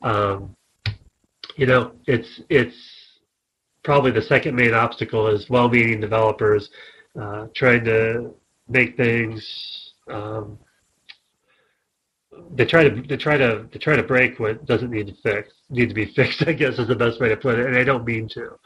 it's probably the second main obstacle is well-meaning developers trying to make things. They try to break what doesn't need to be fixed. I guess is the best way to put it, and I don't mean to.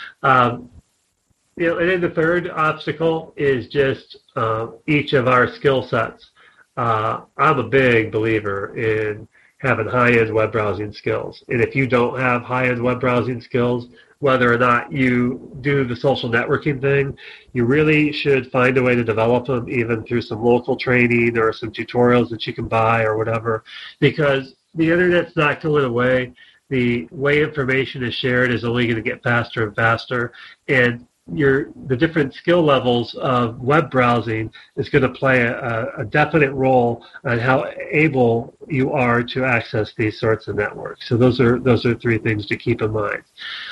And then the third obstacle is just each of our skill sets. I'm a big believer in having high-end web browsing skills, and if you don't have high-end web browsing skills, whether or not you do the social networking thing, you really should find a way to develop them, even through some local training or some tutorials that you can buy or whatever, because the internet's not going away. The way information is shared is only going to get faster and faster, and the different skill levels of web browsing is going to play a definite role on how able you are to access these sorts of networks. So those are three things to keep in mind.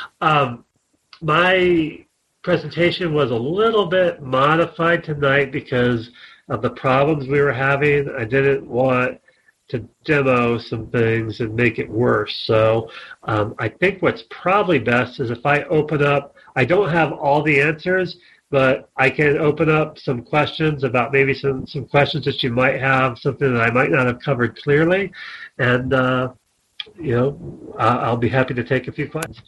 My presentation was a little bit modified tonight because of the problems we were having. I didn't want to demo some things and make it worse. So I think what's probably best is if I open up, I don't have all the answers, but I can open up some questions about maybe some questions that you might have, something that I might not have covered clearly, and I'll be happy to take a few questions.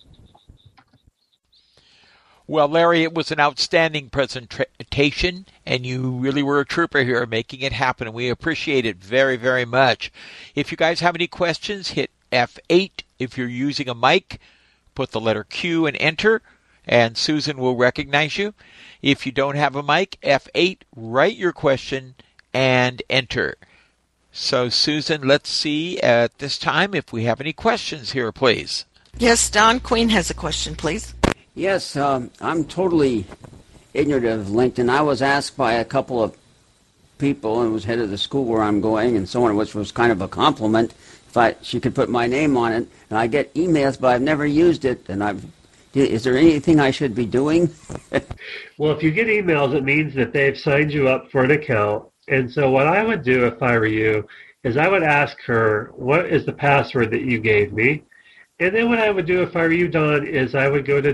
Well, Larry, it was an outstanding presentation, and you really were a trooper here making it happen, and we appreciate it very, very much. If you guys have any questions, hit F8. If you're using a mic, put the letter Q and enter, and Susan will recognize you. If you don't have a mic, F8, write your question and enter. So, Susan, let's see at this time if we have any questions here, please. Yes, Don Queen has a question, please. Yes, I'm totally ignorant of LinkedIn. I was asked by a couple of people, and was head of the school where I'm going and so on, which was kind of a compliment, if she could put my name on it. And I get emails, but I've never used it. And is there anything I should be doing? Well, if you get emails, it means that they've signed you up for an account. And so what I would do if I were you is I would ask her, what is the password that you gave me? And then what I would do if I were you, Don, is I would go to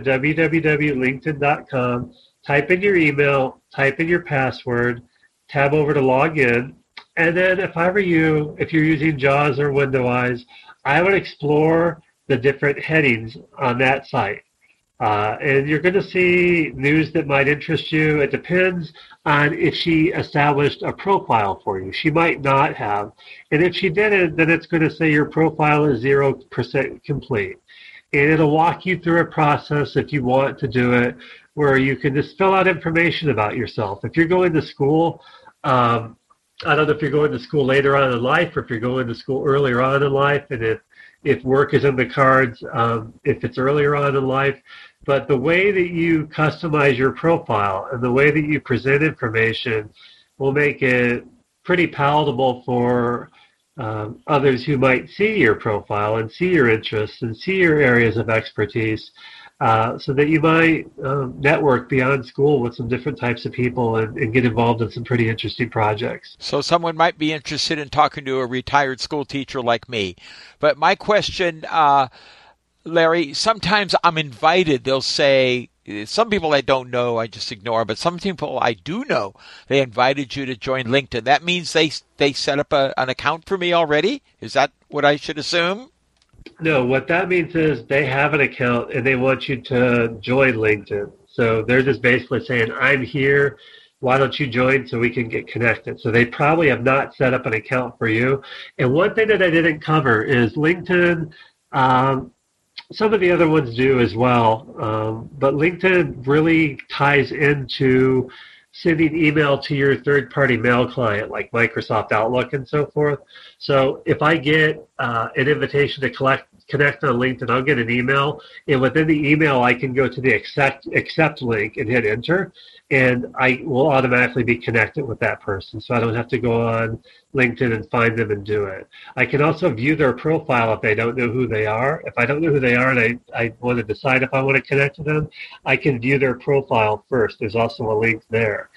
www.linkedin.com, type in your email, type in your password, tab over to log in. And then if I were you, if you're using JAWS or Windows, I would explore the different headings on that site. And you're going to see news that might interest you. It depends on if she established a profile for you. She might not have. And if she didn't, then it's going to say your profile is 0% complete. And it'll walk you through a process if you want to do it, where you can just fill out information about yourself. If you're going to school, I don't know if you're going to school later on in life or if you're going to school earlier on in life, and if work is in the cards, if it's earlier on in life. But the way that you customize your profile and the way that you present information will make it pretty palatable for others who might see your profile and see your interests and see your areas of expertise, so that you might network beyond school with some different types of people and get involved in some pretty interesting projects. So someone might be interested in talking to a retired school teacher like me. But my question, Larry, sometimes I'm invited. They'll say, some people I don't know, I just ignore, but some people I do know, they invited you to join LinkedIn. That means they set up an account for me already? Is that what I should assume? No, what that means is they have an account and they want you to join LinkedIn. So they're just basically saying, I'm here, why don't you join so we can get connected? So they probably have not set up an account for you. And one thing that I didn't cover is LinkedIn, some of the other ones do as well, but LinkedIn really ties into sending email to your third-party mail client like Microsoft Outlook and so forth. So if I get an invitation to connect on LinkedIn, I'll get an email, and within the email I can go to the accept link and hit enter, and I will automatically be connected with that person, so I don't have to go on LinkedIn and find them and do it. I can also view their profile if I don't know who they are. If I don't know who they are and I want to decide if I want to connect with them, I can view their profile first. There's also a link there.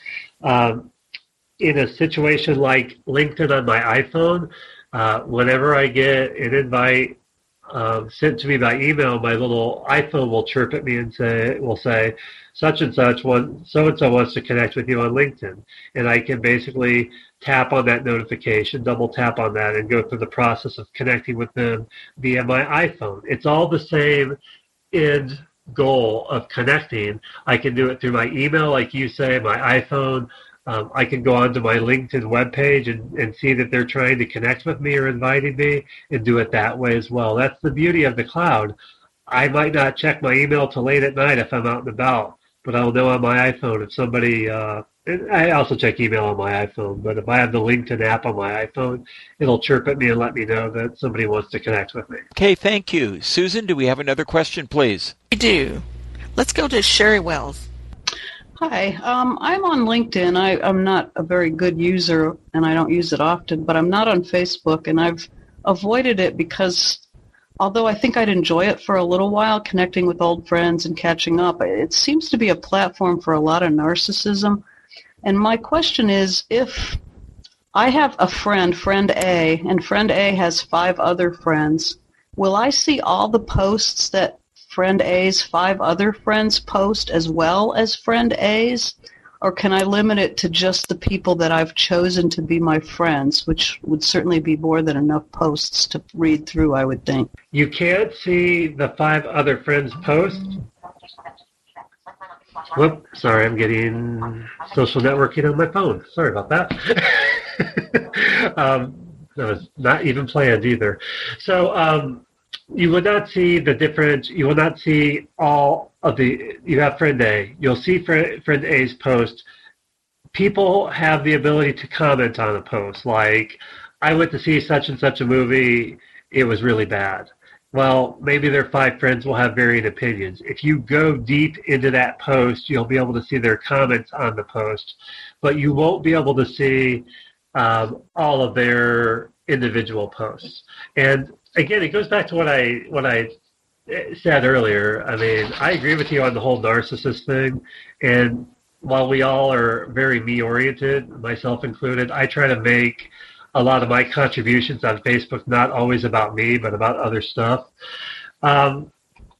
In a situation like LinkedIn on my iPhone, whenever I get an invite sent to me by email, my little iPhone will chirp at me and say, such and such, so-and-so wants to connect with you on LinkedIn. And I can basically tap on that notification, double tap on that, and go through the process of connecting with them via my iPhone. It's all the same end goal of connecting. I can do it through my email, like you say, my iPhone. I can go onto my LinkedIn webpage and see that they're trying to connect with me or inviting me, and do it that way as well. That's the beauty of the cloud. I might not check my email till late at night if I'm out and about, but I'll know on my iPhone if somebody, I also check email on my iPhone, but if I have the LinkedIn app on my iPhone, it'll chirp at me and let me know that somebody wants to connect with me. Okay, thank you. Susan, do we have another question, please? We do. Let's go to Sherry Wells. Hi, I'm on LinkedIn. I'm not a very good user, and I don't use it often, but I'm not on Facebook, and I've avoided it because although I think I'd enjoy it for a little while, connecting with old friends and catching up, it seems to be a platform for a lot of narcissism. And my question is, if I have a friend A, and friend A has 5 other friends, will I see all the posts that friend A's 5 other friends post as well as friend A's? Or can I limit it to just the people that I've chosen to be my friends, which would certainly be more than enough posts to read through, I would think. You can't see the 5 other friends' posts. Whoop, sorry, I'm getting social networking on my phone. Sorry about that. That was not even planned either. So you will not see the different, you will not see all you have friend A, you'll see friend A's post. People have the ability to comment on a post, like, I went to see such and such a movie, it was really bad. Well, maybe their 5 friends will have varying opinions. If you go deep into that post, you'll be able to see their comments on the post, but you won't be able to see all of their individual posts. And again, it goes back to what I said earlier. I mean, I agree with you on the whole narcissist thing, and while we all are very me-oriented, myself included, I try to make a lot of my contributions on Facebook not always about me, but about other stuff. I'm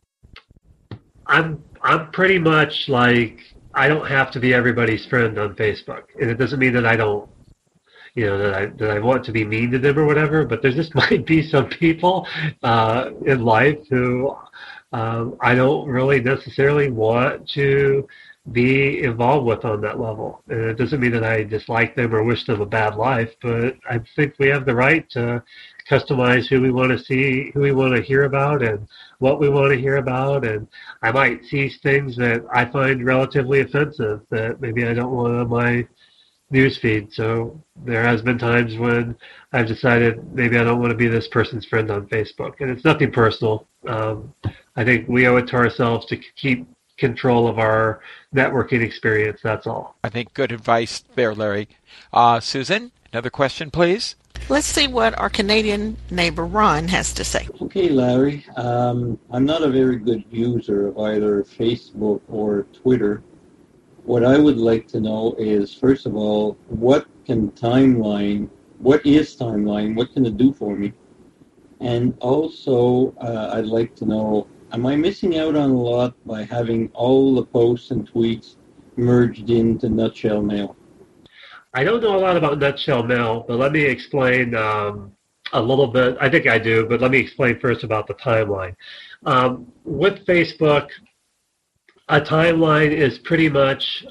pretty much like, I don't have to be everybody's friend on Facebook, and it doesn't mean that I don't, that I want to be mean to them or whatever. But there just might be some people in life who I don't really necessarily want to be involved with on that level. And it doesn't mean that I dislike them or wish them a bad life, but I think we have the right to customize who we want to see, who we want to hear about, and what we want to hear about. And I might see things that I find relatively offensive that maybe I don't want on my newsfeed. So there has been times when I've decided maybe I don't want to be this person's friend on Facebook. And it's nothing personal. I think we owe it to ourselves to keep control of our networking experience. That's all. I think good advice there, Larry. Susan, another question, please. Let's see what our Canadian neighbor Ron has to say. Okay, Larry. I'm not a very good user of either Facebook or Twitter. What I would like to know is, first of all, what is Timeline? What can it do for me? And also, I'd like to know, am I missing out on a lot by having all the posts and tweets merged into Nutshell Mail? I don't know a lot about Nutshell Mail, but let me explain a little bit. I think I do, but let me explain first about the timeline. With Facebook, a timeline is pretty much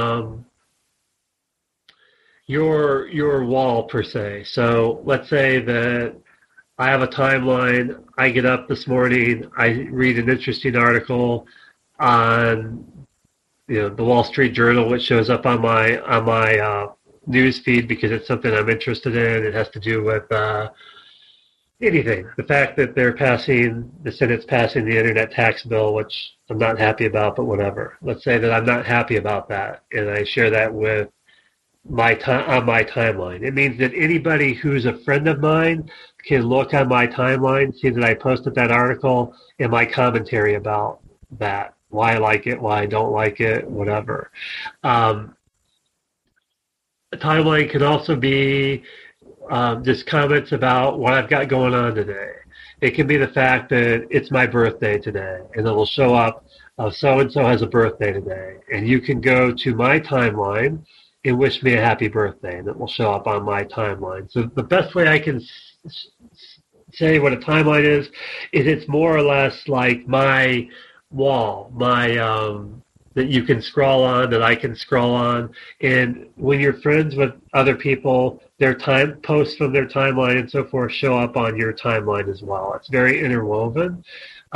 your wall, per se. So let's say that I have a timeline. I get up this morning. I read an interesting article on, the Wall Street Journal, which shows up on my news feed because it's something I'm interested in. It has to do with anything. The fact that the Senate's passing the internet tax bill, which I'm not happy about, but whatever. Let's say that I'm not happy about that, and I share that with on my timeline. It means that anybody who's a friend of mine can look on my timeline, see that I posted that article, and my commentary about that. Why I like it, why I don't like it, whatever. A timeline can also be just comments about what I've got going on today. It can be the fact that it's my birthday today, and it'll show up, so-and-so has a birthday today. And you can go to my timeline and wish me a happy birthday, and it will show up on my timeline. So the best way I can say what a timeline is it's more or less like my wall, that you can scroll on, that I can scroll on. And when you're friends with other people, their posts from their timeline and so forth show up on your timeline as well. It's very interwoven.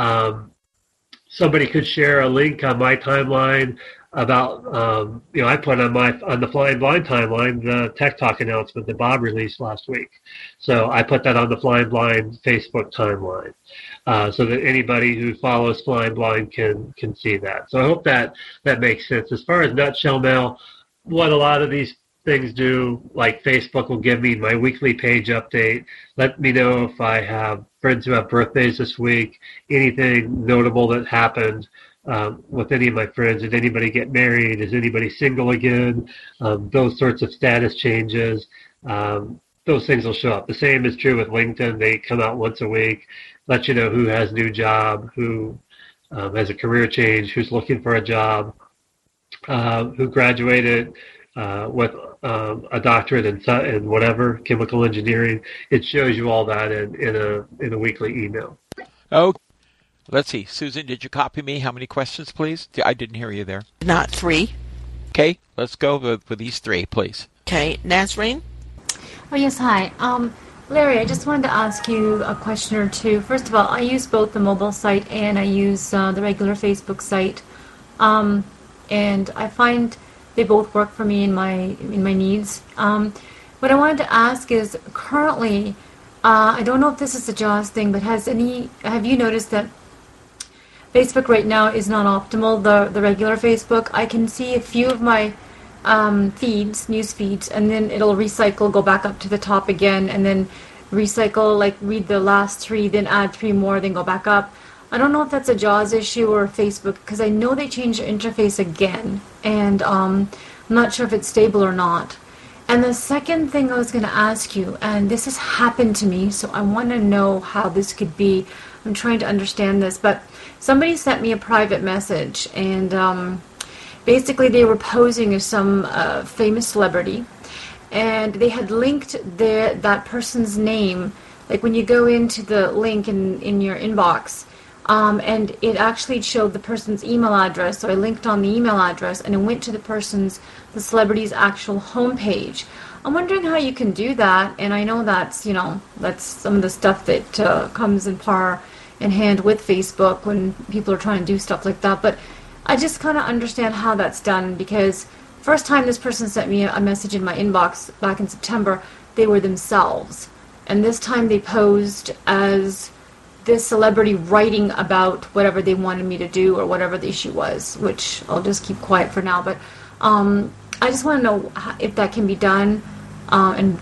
Somebody could share a link on my timeline about, I put on the Flying Blind timeline the Tech Talk announcement that Bob released last week. So I put that on the Flying Blind Facebook timeline, so that anybody who follows Flying Blind can see that. So I hope that makes sense. As far as Nutshell Mail, what a lot of these things do, like Facebook will give me my weekly page update, let me know if I have friends who have birthdays this week, anything notable that happened with any of my friends. Did anybody get married? Is anybody single again? Those sorts of status changes. Those things will show up. The same is true with LinkedIn. They come out once a week, let you know who has a new job, who has a career change, who's looking for a job, who graduated with a doctorate in whatever, chemical engineering. It shows you all that in a weekly email. Oh, let's see. Susan, did you copy me? How many questions, please? I didn't hear you there. Not 3. Okay, let's go with these 3, please. Okay, Nazreen? Oh, yes, hi. Larry, I just wanted to ask you a question or two. First of all, I use both the mobile site and I use the regular Facebook site. and I find they both work for me in my needs. What I wanted to ask is currently, I don't know if this is a JAWS thing, but have you noticed that Facebook right now is not optimal, the regular Facebook? I can see a few of my news feeds, and then it'll recycle, go back up to the top again, and then recycle, like read the last 3, then add 3 more, then go back up. I don't know if that's a JAWS issue or Facebook, because I know they changed the interface again, and I'm not sure if it's stable or not. And the second thing I was going to ask you, and this has happened to me, so I want to know how this could be. I'm trying to understand this, but somebody sent me a private message, and basically they were posing as some famous celebrity, and they had linked that person's name, like when you go into the link in your inbox, and it actually showed the person's email address. So I linked on the email address, and it went to the celebrity's actual homepage. I'm wondering how you can do that, and I know that's some of the stuff that comes in par in hand with Facebook when people are trying to do stuff like that. But I just kind of understand how that's done, because first time this person sent me a message in my inbox back in September, they were themselves, and this time they posed as this celebrity writing about whatever they wanted me to do or whatever the issue was, which I'll just keep quiet for now. But I just want to know if that can be done, and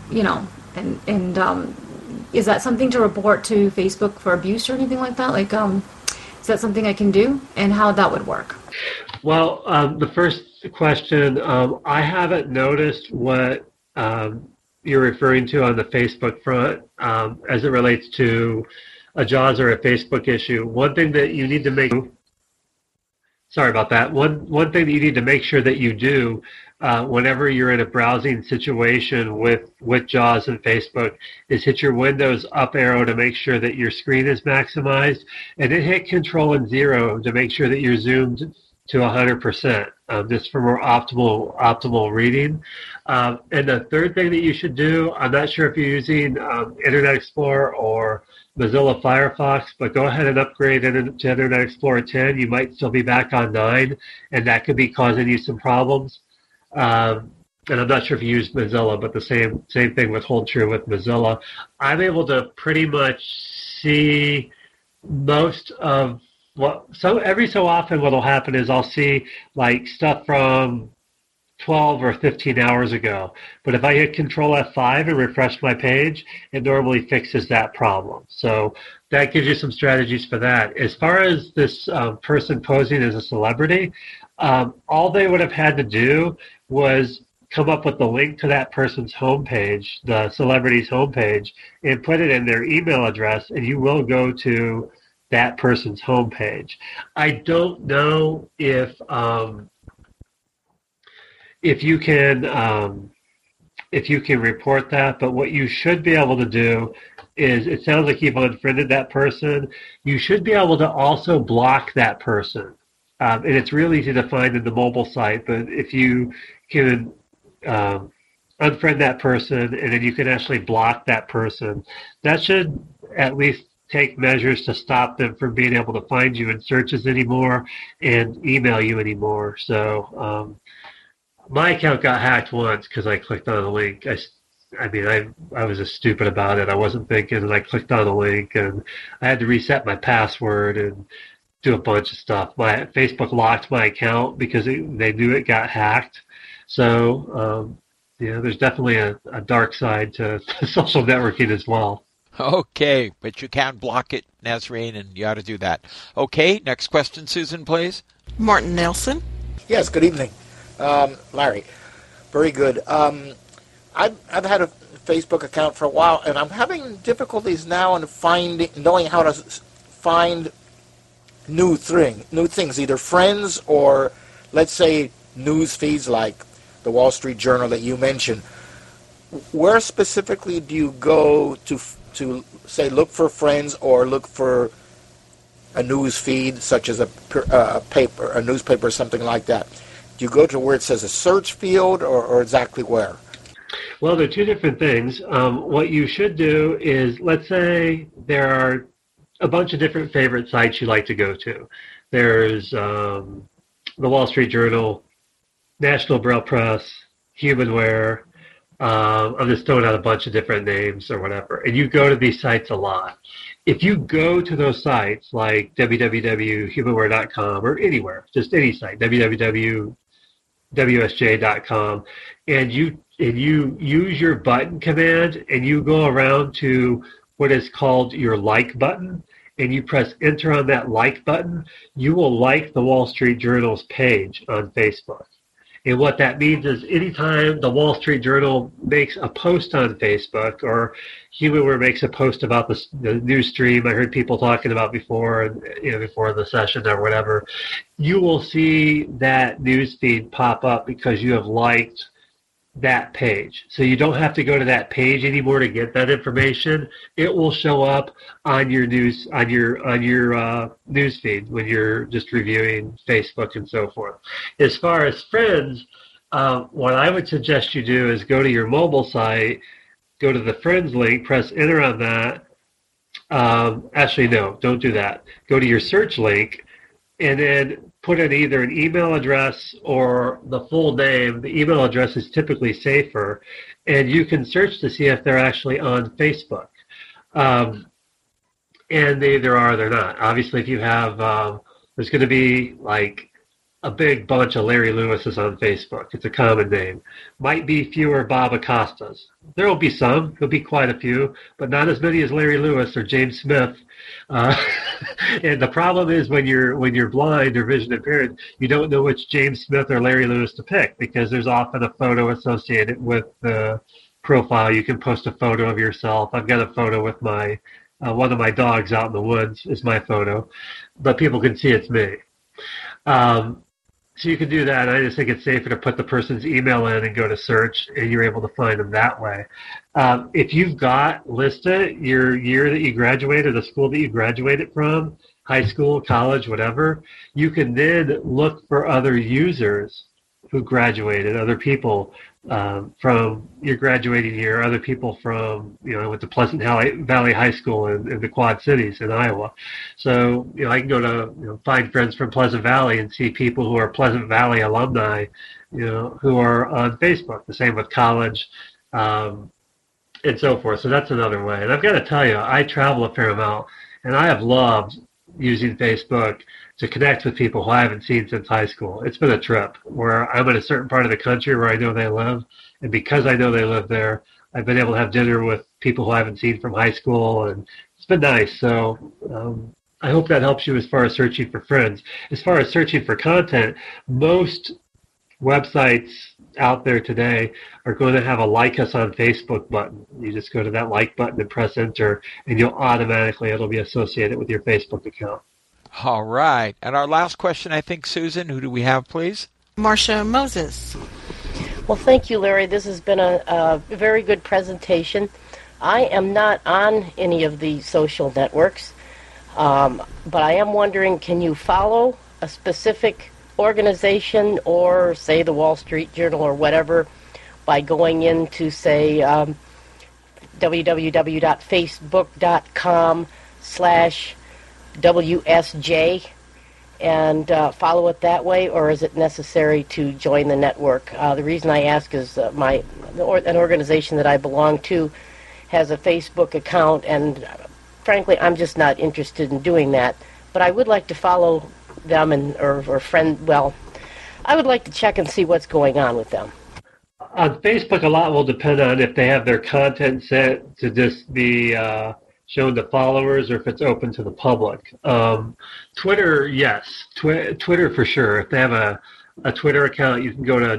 is that something to report to Facebook for abuse or anything like that? Like, is that something I can do, and how that would work? Well, the first question, I haven't noticed what you're referring to on the Facebook front as it relates to a JAWS or a Facebook issue. One thing that you need to make, sorry about that, one thing that you need to make sure that you do whenever you're in a browsing situation with JAWS and Facebook is hit your Windows up arrow to make sure that your screen is maximized, and then hit Control and 0 to make sure that you're zoomed to 100%, just for more optimal reading. And the third thing that you should do, I'm not sure if you're using Internet Explorer or Mozilla Firefox, but go ahead and upgrade to Internet Explorer 10. You might still be back on 9, and that could be causing you some problems. And I'm not sure if you use Mozilla, but the same thing would hold true with Mozilla. I'm able to pretty much see most of every so often what will happen is I'll see like stuff from 12 or 15 hours ago. But if I hit Control F5 and refresh my page, it normally fixes that problem. So that gives you some strategies for that. As far as this person posing as a celebrity, all they would have had to do was come up with the link to that person's homepage, the celebrity's homepage, and put it in their email address, and you will go to that person's homepage. I don't know if you can report that, but what you should be able to do is, it sounds like you've unfriended that person. You should be able to also block that person. And it's really easy to find in the mobile site, but if you can unfriend that person and then you can actually block that person, that should at least take measures to stop them from being able to find you in searches anymore and email you anymore. So my account got hacked once because I clicked on a link. I was just stupid about it. I wasn't thinking, and I clicked on a link, and I had to reset my password and do a bunch of stuff. Facebook locked my account because they knew it got hacked. So there's definitely a dark side to social networking as well. Okay, but you can block it, Nazreen, and you ought to do that. Okay, next question, Susan, please. Martin Nelson. Yes, good evening. Larry, very good. I've had a Facebook account for a while, and I'm having difficulties now in knowing how to find new things, either friends or, let's say, news feeds like the Wall Street Journal that you mentioned. Where specifically do you go to say look for friends or look for a news feed such as a newspaper or something like that? Do you go to where it says a search field or exactly where? Well, there are two different things. What you should do is, let's say there are a bunch of different favorite sites you like to go to. There's the Wall Street Journal, National Braille Press, Humanware. I'm just throwing out a bunch of different names or whatever. And you go to these sites a lot. If you go to those sites like www.humanware.com or anywhere, just any site, www.wsj.com, and you use your button command and you go around to what is called your like button, and you press enter on that like button, you will like the Wall Street Journal's page on Facebook. And what that means is anytime the Wall Street Journal makes a post on Facebook or Humanware makes a post about the news stream I heard people talking about before, and before the session or whatever, you will see that news feed pop up because you have liked that page. So you don't have to go to that page anymore to get that information. It will show up on your news news feed when you're just reviewing Facebook and so forth. As far as friends, what I would suggest you do is go to your mobile site, go to the friends link, press enter on that. Actually, no, don't do that. Go to your search link and then put in either an email address or the full name. The email address is typically safer, and you can search to see if they're actually on Facebook. And they either are or they're not. Obviously, if you have, there's going to be like a big bunch of Larry Lewis's on Facebook. It's a common name. Might be fewer Bob Acostas. There will be some. There'll be quite a few, but not as many as Larry Lewis or James Smith. And the problem is when you're blind or vision impaired, you don't know which James Smith or Larry Lewis to pick because there's often a photo associated with the profile. You can post a photo of yourself. I've got a photo with my one of my dogs out in the woods is my photo, but people can see it's me. So you can do that. I just think it's safer to put the person's email in and go to search, and you're able to find them that way. If you've got listed your year that you graduated, the school that you graduated from, high school, college, whatever, you can then look for other users who graduated, other people from your graduating year, other people from, went to Pleasant Valley High School in the Quad Cities in Iowa. So, I can go to, find friends from Pleasant Valley and see people who are Pleasant Valley alumni, who are on Facebook. The same with college and so forth. So that's another way. And I've got to tell you, I travel a fair amount, and I have loved using Facebook to connect with people who I haven't seen since high school. It's been a trip where I'm in a certain part of the country where I know they live, and because I know they live there, I've been able to have dinner with people who I haven't seen from high school, and it's been nice. So I hope that helps you as far as searching for friends. As far as searching for content, most websites out there today are going to have a like us on Facebook button. You just go to that like button and press enter, and it'll be associated with your Facebook account. All right. And our last question, I think, Susan, who do we have, please? Marcia Moses. Well, thank you, Larry. This has been a very good presentation. I am not on any of the social networks, but I am wondering, can you follow a specific organization or, say, the Wall Street Journal or whatever by going into, say, www.facebook.com/WSJ and follow it that way, or is it necessary to join the network? The reason I ask is an organization that I belong to has a Facebook account, and frankly, I'm just not interested in doing that. But I would like to follow them I would like to check and see what's going on with them. On Facebook, a lot will depend on if they have their content set to just be shown to followers or if it's open to the public. Twitter, yes. Twitter for sure. If they have a Twitter account, you can go to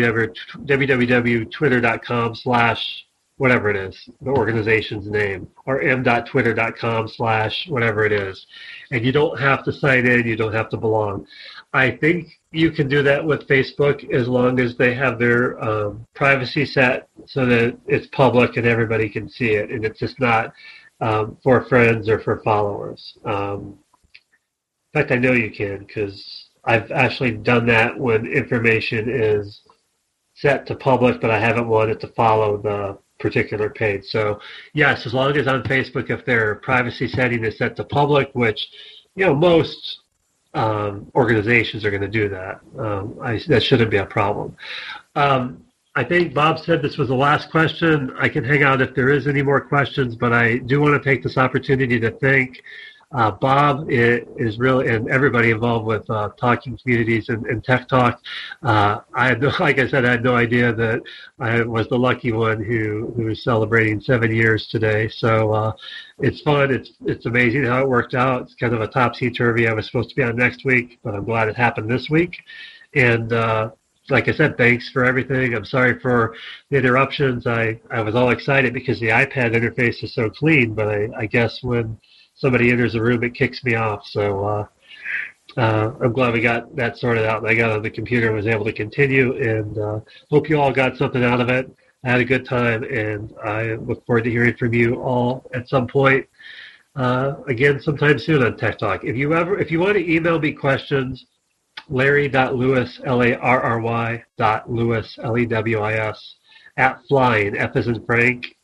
www.twitter.com/ whatever it is, the organization's name, or m.twitter.com/ whatever it is. And you don't have to sign in, you don't have to belong. I think you can do that with Facebook as long as they have their privacy set so that it's public and everybody can see it, and it's just not for friends or for followers. In fact, I know you can because I've actually done that when information is set to public, but I haven't wanted to follow the particular page. So yes, as long as on Facebook, if their privacy setting is set to public, which most organizations are going to do that. That shouldn't be a problem. I think Bob said this was the last question. I can hang out if there is any more questions, but I do want to take this opportunity to thank Bob is really, and everybody involved with Talking Communities and Tech Talk. Like I said, I had no idea that I was the lucky one who was celebrating 7 years today. So it's fun. It's amazing how it worked out. It's kind of a topsy-turvy. I was supposed to be on next week, but I'm glad it happened this week. And like I said, thanks for everything. I'm sorry for the interruptions. I was all excited because the iPad interface is so clean, but I guess when somebody enters the room, it kicks me off. So I'm glad we got that sorted out. And I got on the computer and was able to continue. And hope you all got something out of it. I had a good time, and I look forward to hearing from you all at some point. Again, sometime soon on Tech Talk. If you want to email me questions, Larry.Lewis, Larry.Lewis, Lewis, at Flying, F as in Frank,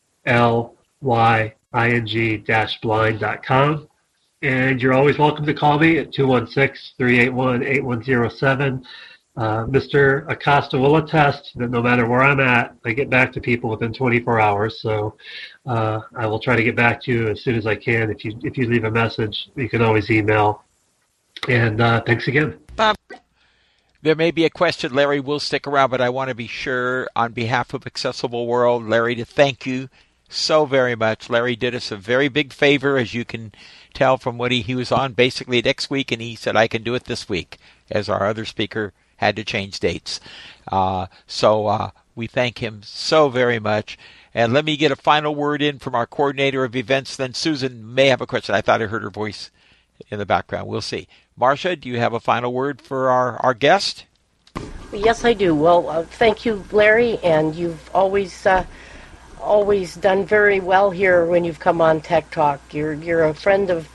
lying-blind.com. And you're always welcome to call me at 216-381-8107. Mr. Acosta will attest that no matter where I'm at, I get back to people within 24 hours. So I will try to get back to you as soon as I can. If you leave a message, you can always email. And thanks again. Bob. There may be a question. Larry will stick around, but I want to be sure, on behalf of Accessible World, Larry, to thank you so very much. Larry did us a very big favor, as you can tell from what he was on basically next week, and he said, I can do it this week, as our other speaker had to change dates. So we thank him so very much. And let me get a final word in from our coordinator of events. Then Susan may have a question. I thought I heard her voice in the background. We'll see. Marcia, do you have a final word for our guest? Yes, I do. Well, thank you, Larry, and you've always done very well here when you've come on Tech Talk. You're a friend of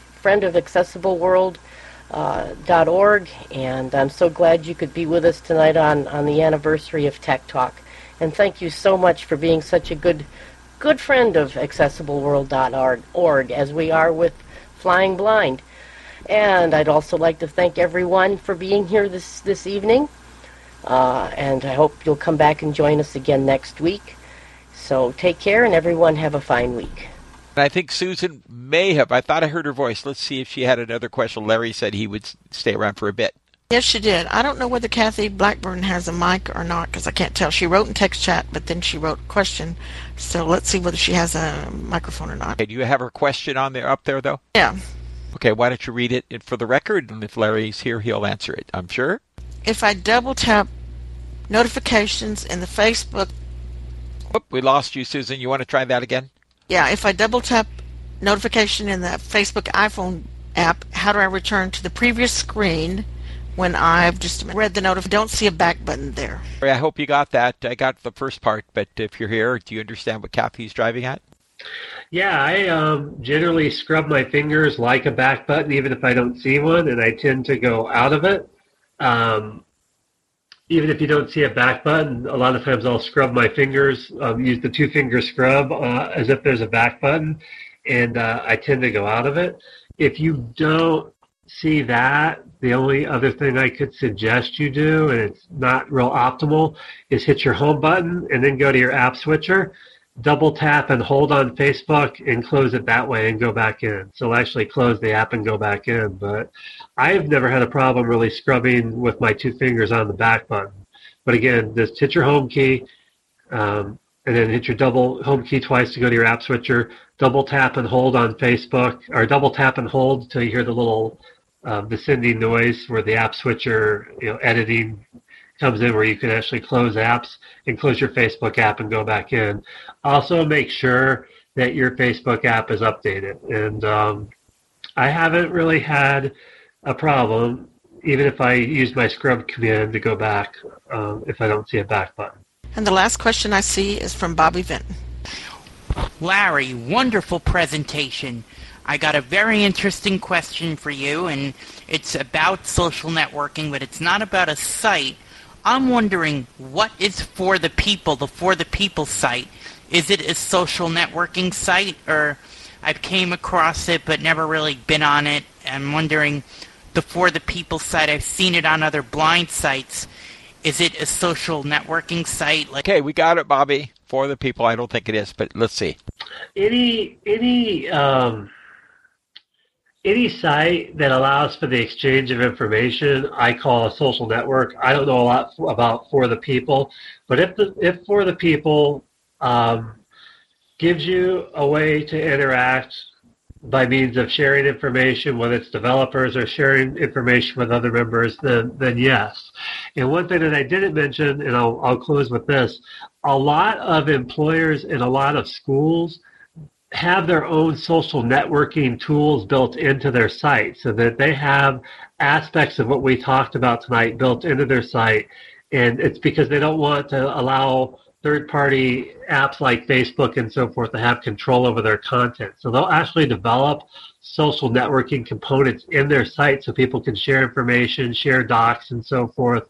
AccessibleWorld.org, and I'm so glad you could be with us tonight on the anniversary of Tech Talk. And thank you so much for being such a good friend of AccessibleWorld.org, as we are with Flying Blind. And I'd also like to thank everyone for being here this evening. And I hope you'll come back and join us again next week. So take care, and everyone have a fine week. I think Susan may have. I thought I heard her voice. Let's see if she had another question. Larry said he would stay around for a bit. Yes, she did. I don't know whether Kathy Blackburn has a mic or not, because I can't tell. She wrote in text chat, but then she wrote question. So let's see whether she has a microphone or not. Okay, do you have her question up there, though? Yeah. Okay, why don't you read it for the record, and if Larry's here, he'll answer it, I'm sure. If I double-tap notifications in the Facebook... Whoop, we lost you, Susan. You want to try that again? Yeah, if I double-tap notification in the Facebook iPhone app, how do I return to the previous screen when I've just read the notification? I don't see a back button there. I hope you got that. I got the first part, but if you're here, do you understand what Kathy's driving at? Yeah, I generally scrub my fingers like a back button, even if I don't see one, and I tend to go out of it. Even if you don't see a back button, a lot of times I'll scrub my fingers, use the two-finger scrub as if there's a back button, and I tend to go out of it. If you don't see that, the only other thing I could suggest you do, and it's not real optimal, is hit your home button and then go to your app switcher, double tap and hold on Facebook and close it that way and go back in. So I'll actually close the app and go back in. But I've never had a problem really scrubbing with my two fingers on the back button. But again, just hit your home key and then hit your double home key twice to go to your app switcher, double tap and hold on Facebook, or double tap and hold till you hear the little descending noise where the app switcher, editing comes in, where you can actually close apps and close your Facebook app and go back in. Also, make sure that your Facebook app is updated. And I haven't really had a problem, even if I use my scrub command to go back, if I don't see a back button. And the last question I see is from Bobby Vinton. Larry, wonderful presentation. I got a very interesting question for you, and it's about social networking, but it's not about a site. I'm wondering, what is For the People, the For the People site? Is it a social networking site, or I've came across it but never really been on it? I'm wondering, the For the People site. I've seen it on other blind sites. Is it a social networking site? Okay, we got it, Bobby. For the People, I don't think it is, but let's see. Any site that allows for the exchange of information, I call a social network. I don't know a lot about For the People, but if For the People gives you a way to interact by means of sharing information, whether it's developers or sharing information with other members, then yes. And one thing that I didn't mention, and I'll close with this, a lot of employers and a lot of schools have their own social networking tools built into their site, so that they have aspects of what we talked about tonight built into their site. And it's because they don't want to allow third-party apps like Facebook and so forth to have control over their content. So they'll actually develop social networking components in their site so people can share information, share docs, and so forth.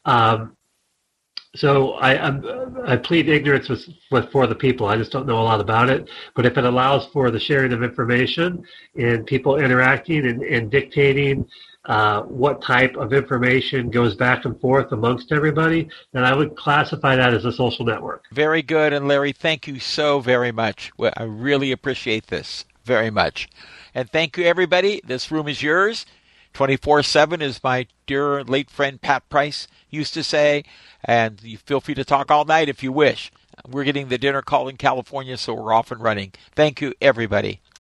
So I plead ignorance with For the People. I just don't know a lot about it. But if it allows for the sharing of information and people interacting and dictating what type of information goes back and forth amongst everybody, then I would classify that as a social network. Very good. And Larry, thank you so very much. I really appreciate this very much. And thank you, everybody. This room is yours. 24/7, as my dear late friend Pat Price used to say. And you feel free to talk all night if you wish. We're getting the dinner call in California, so we're off and running. Thank you, everybody.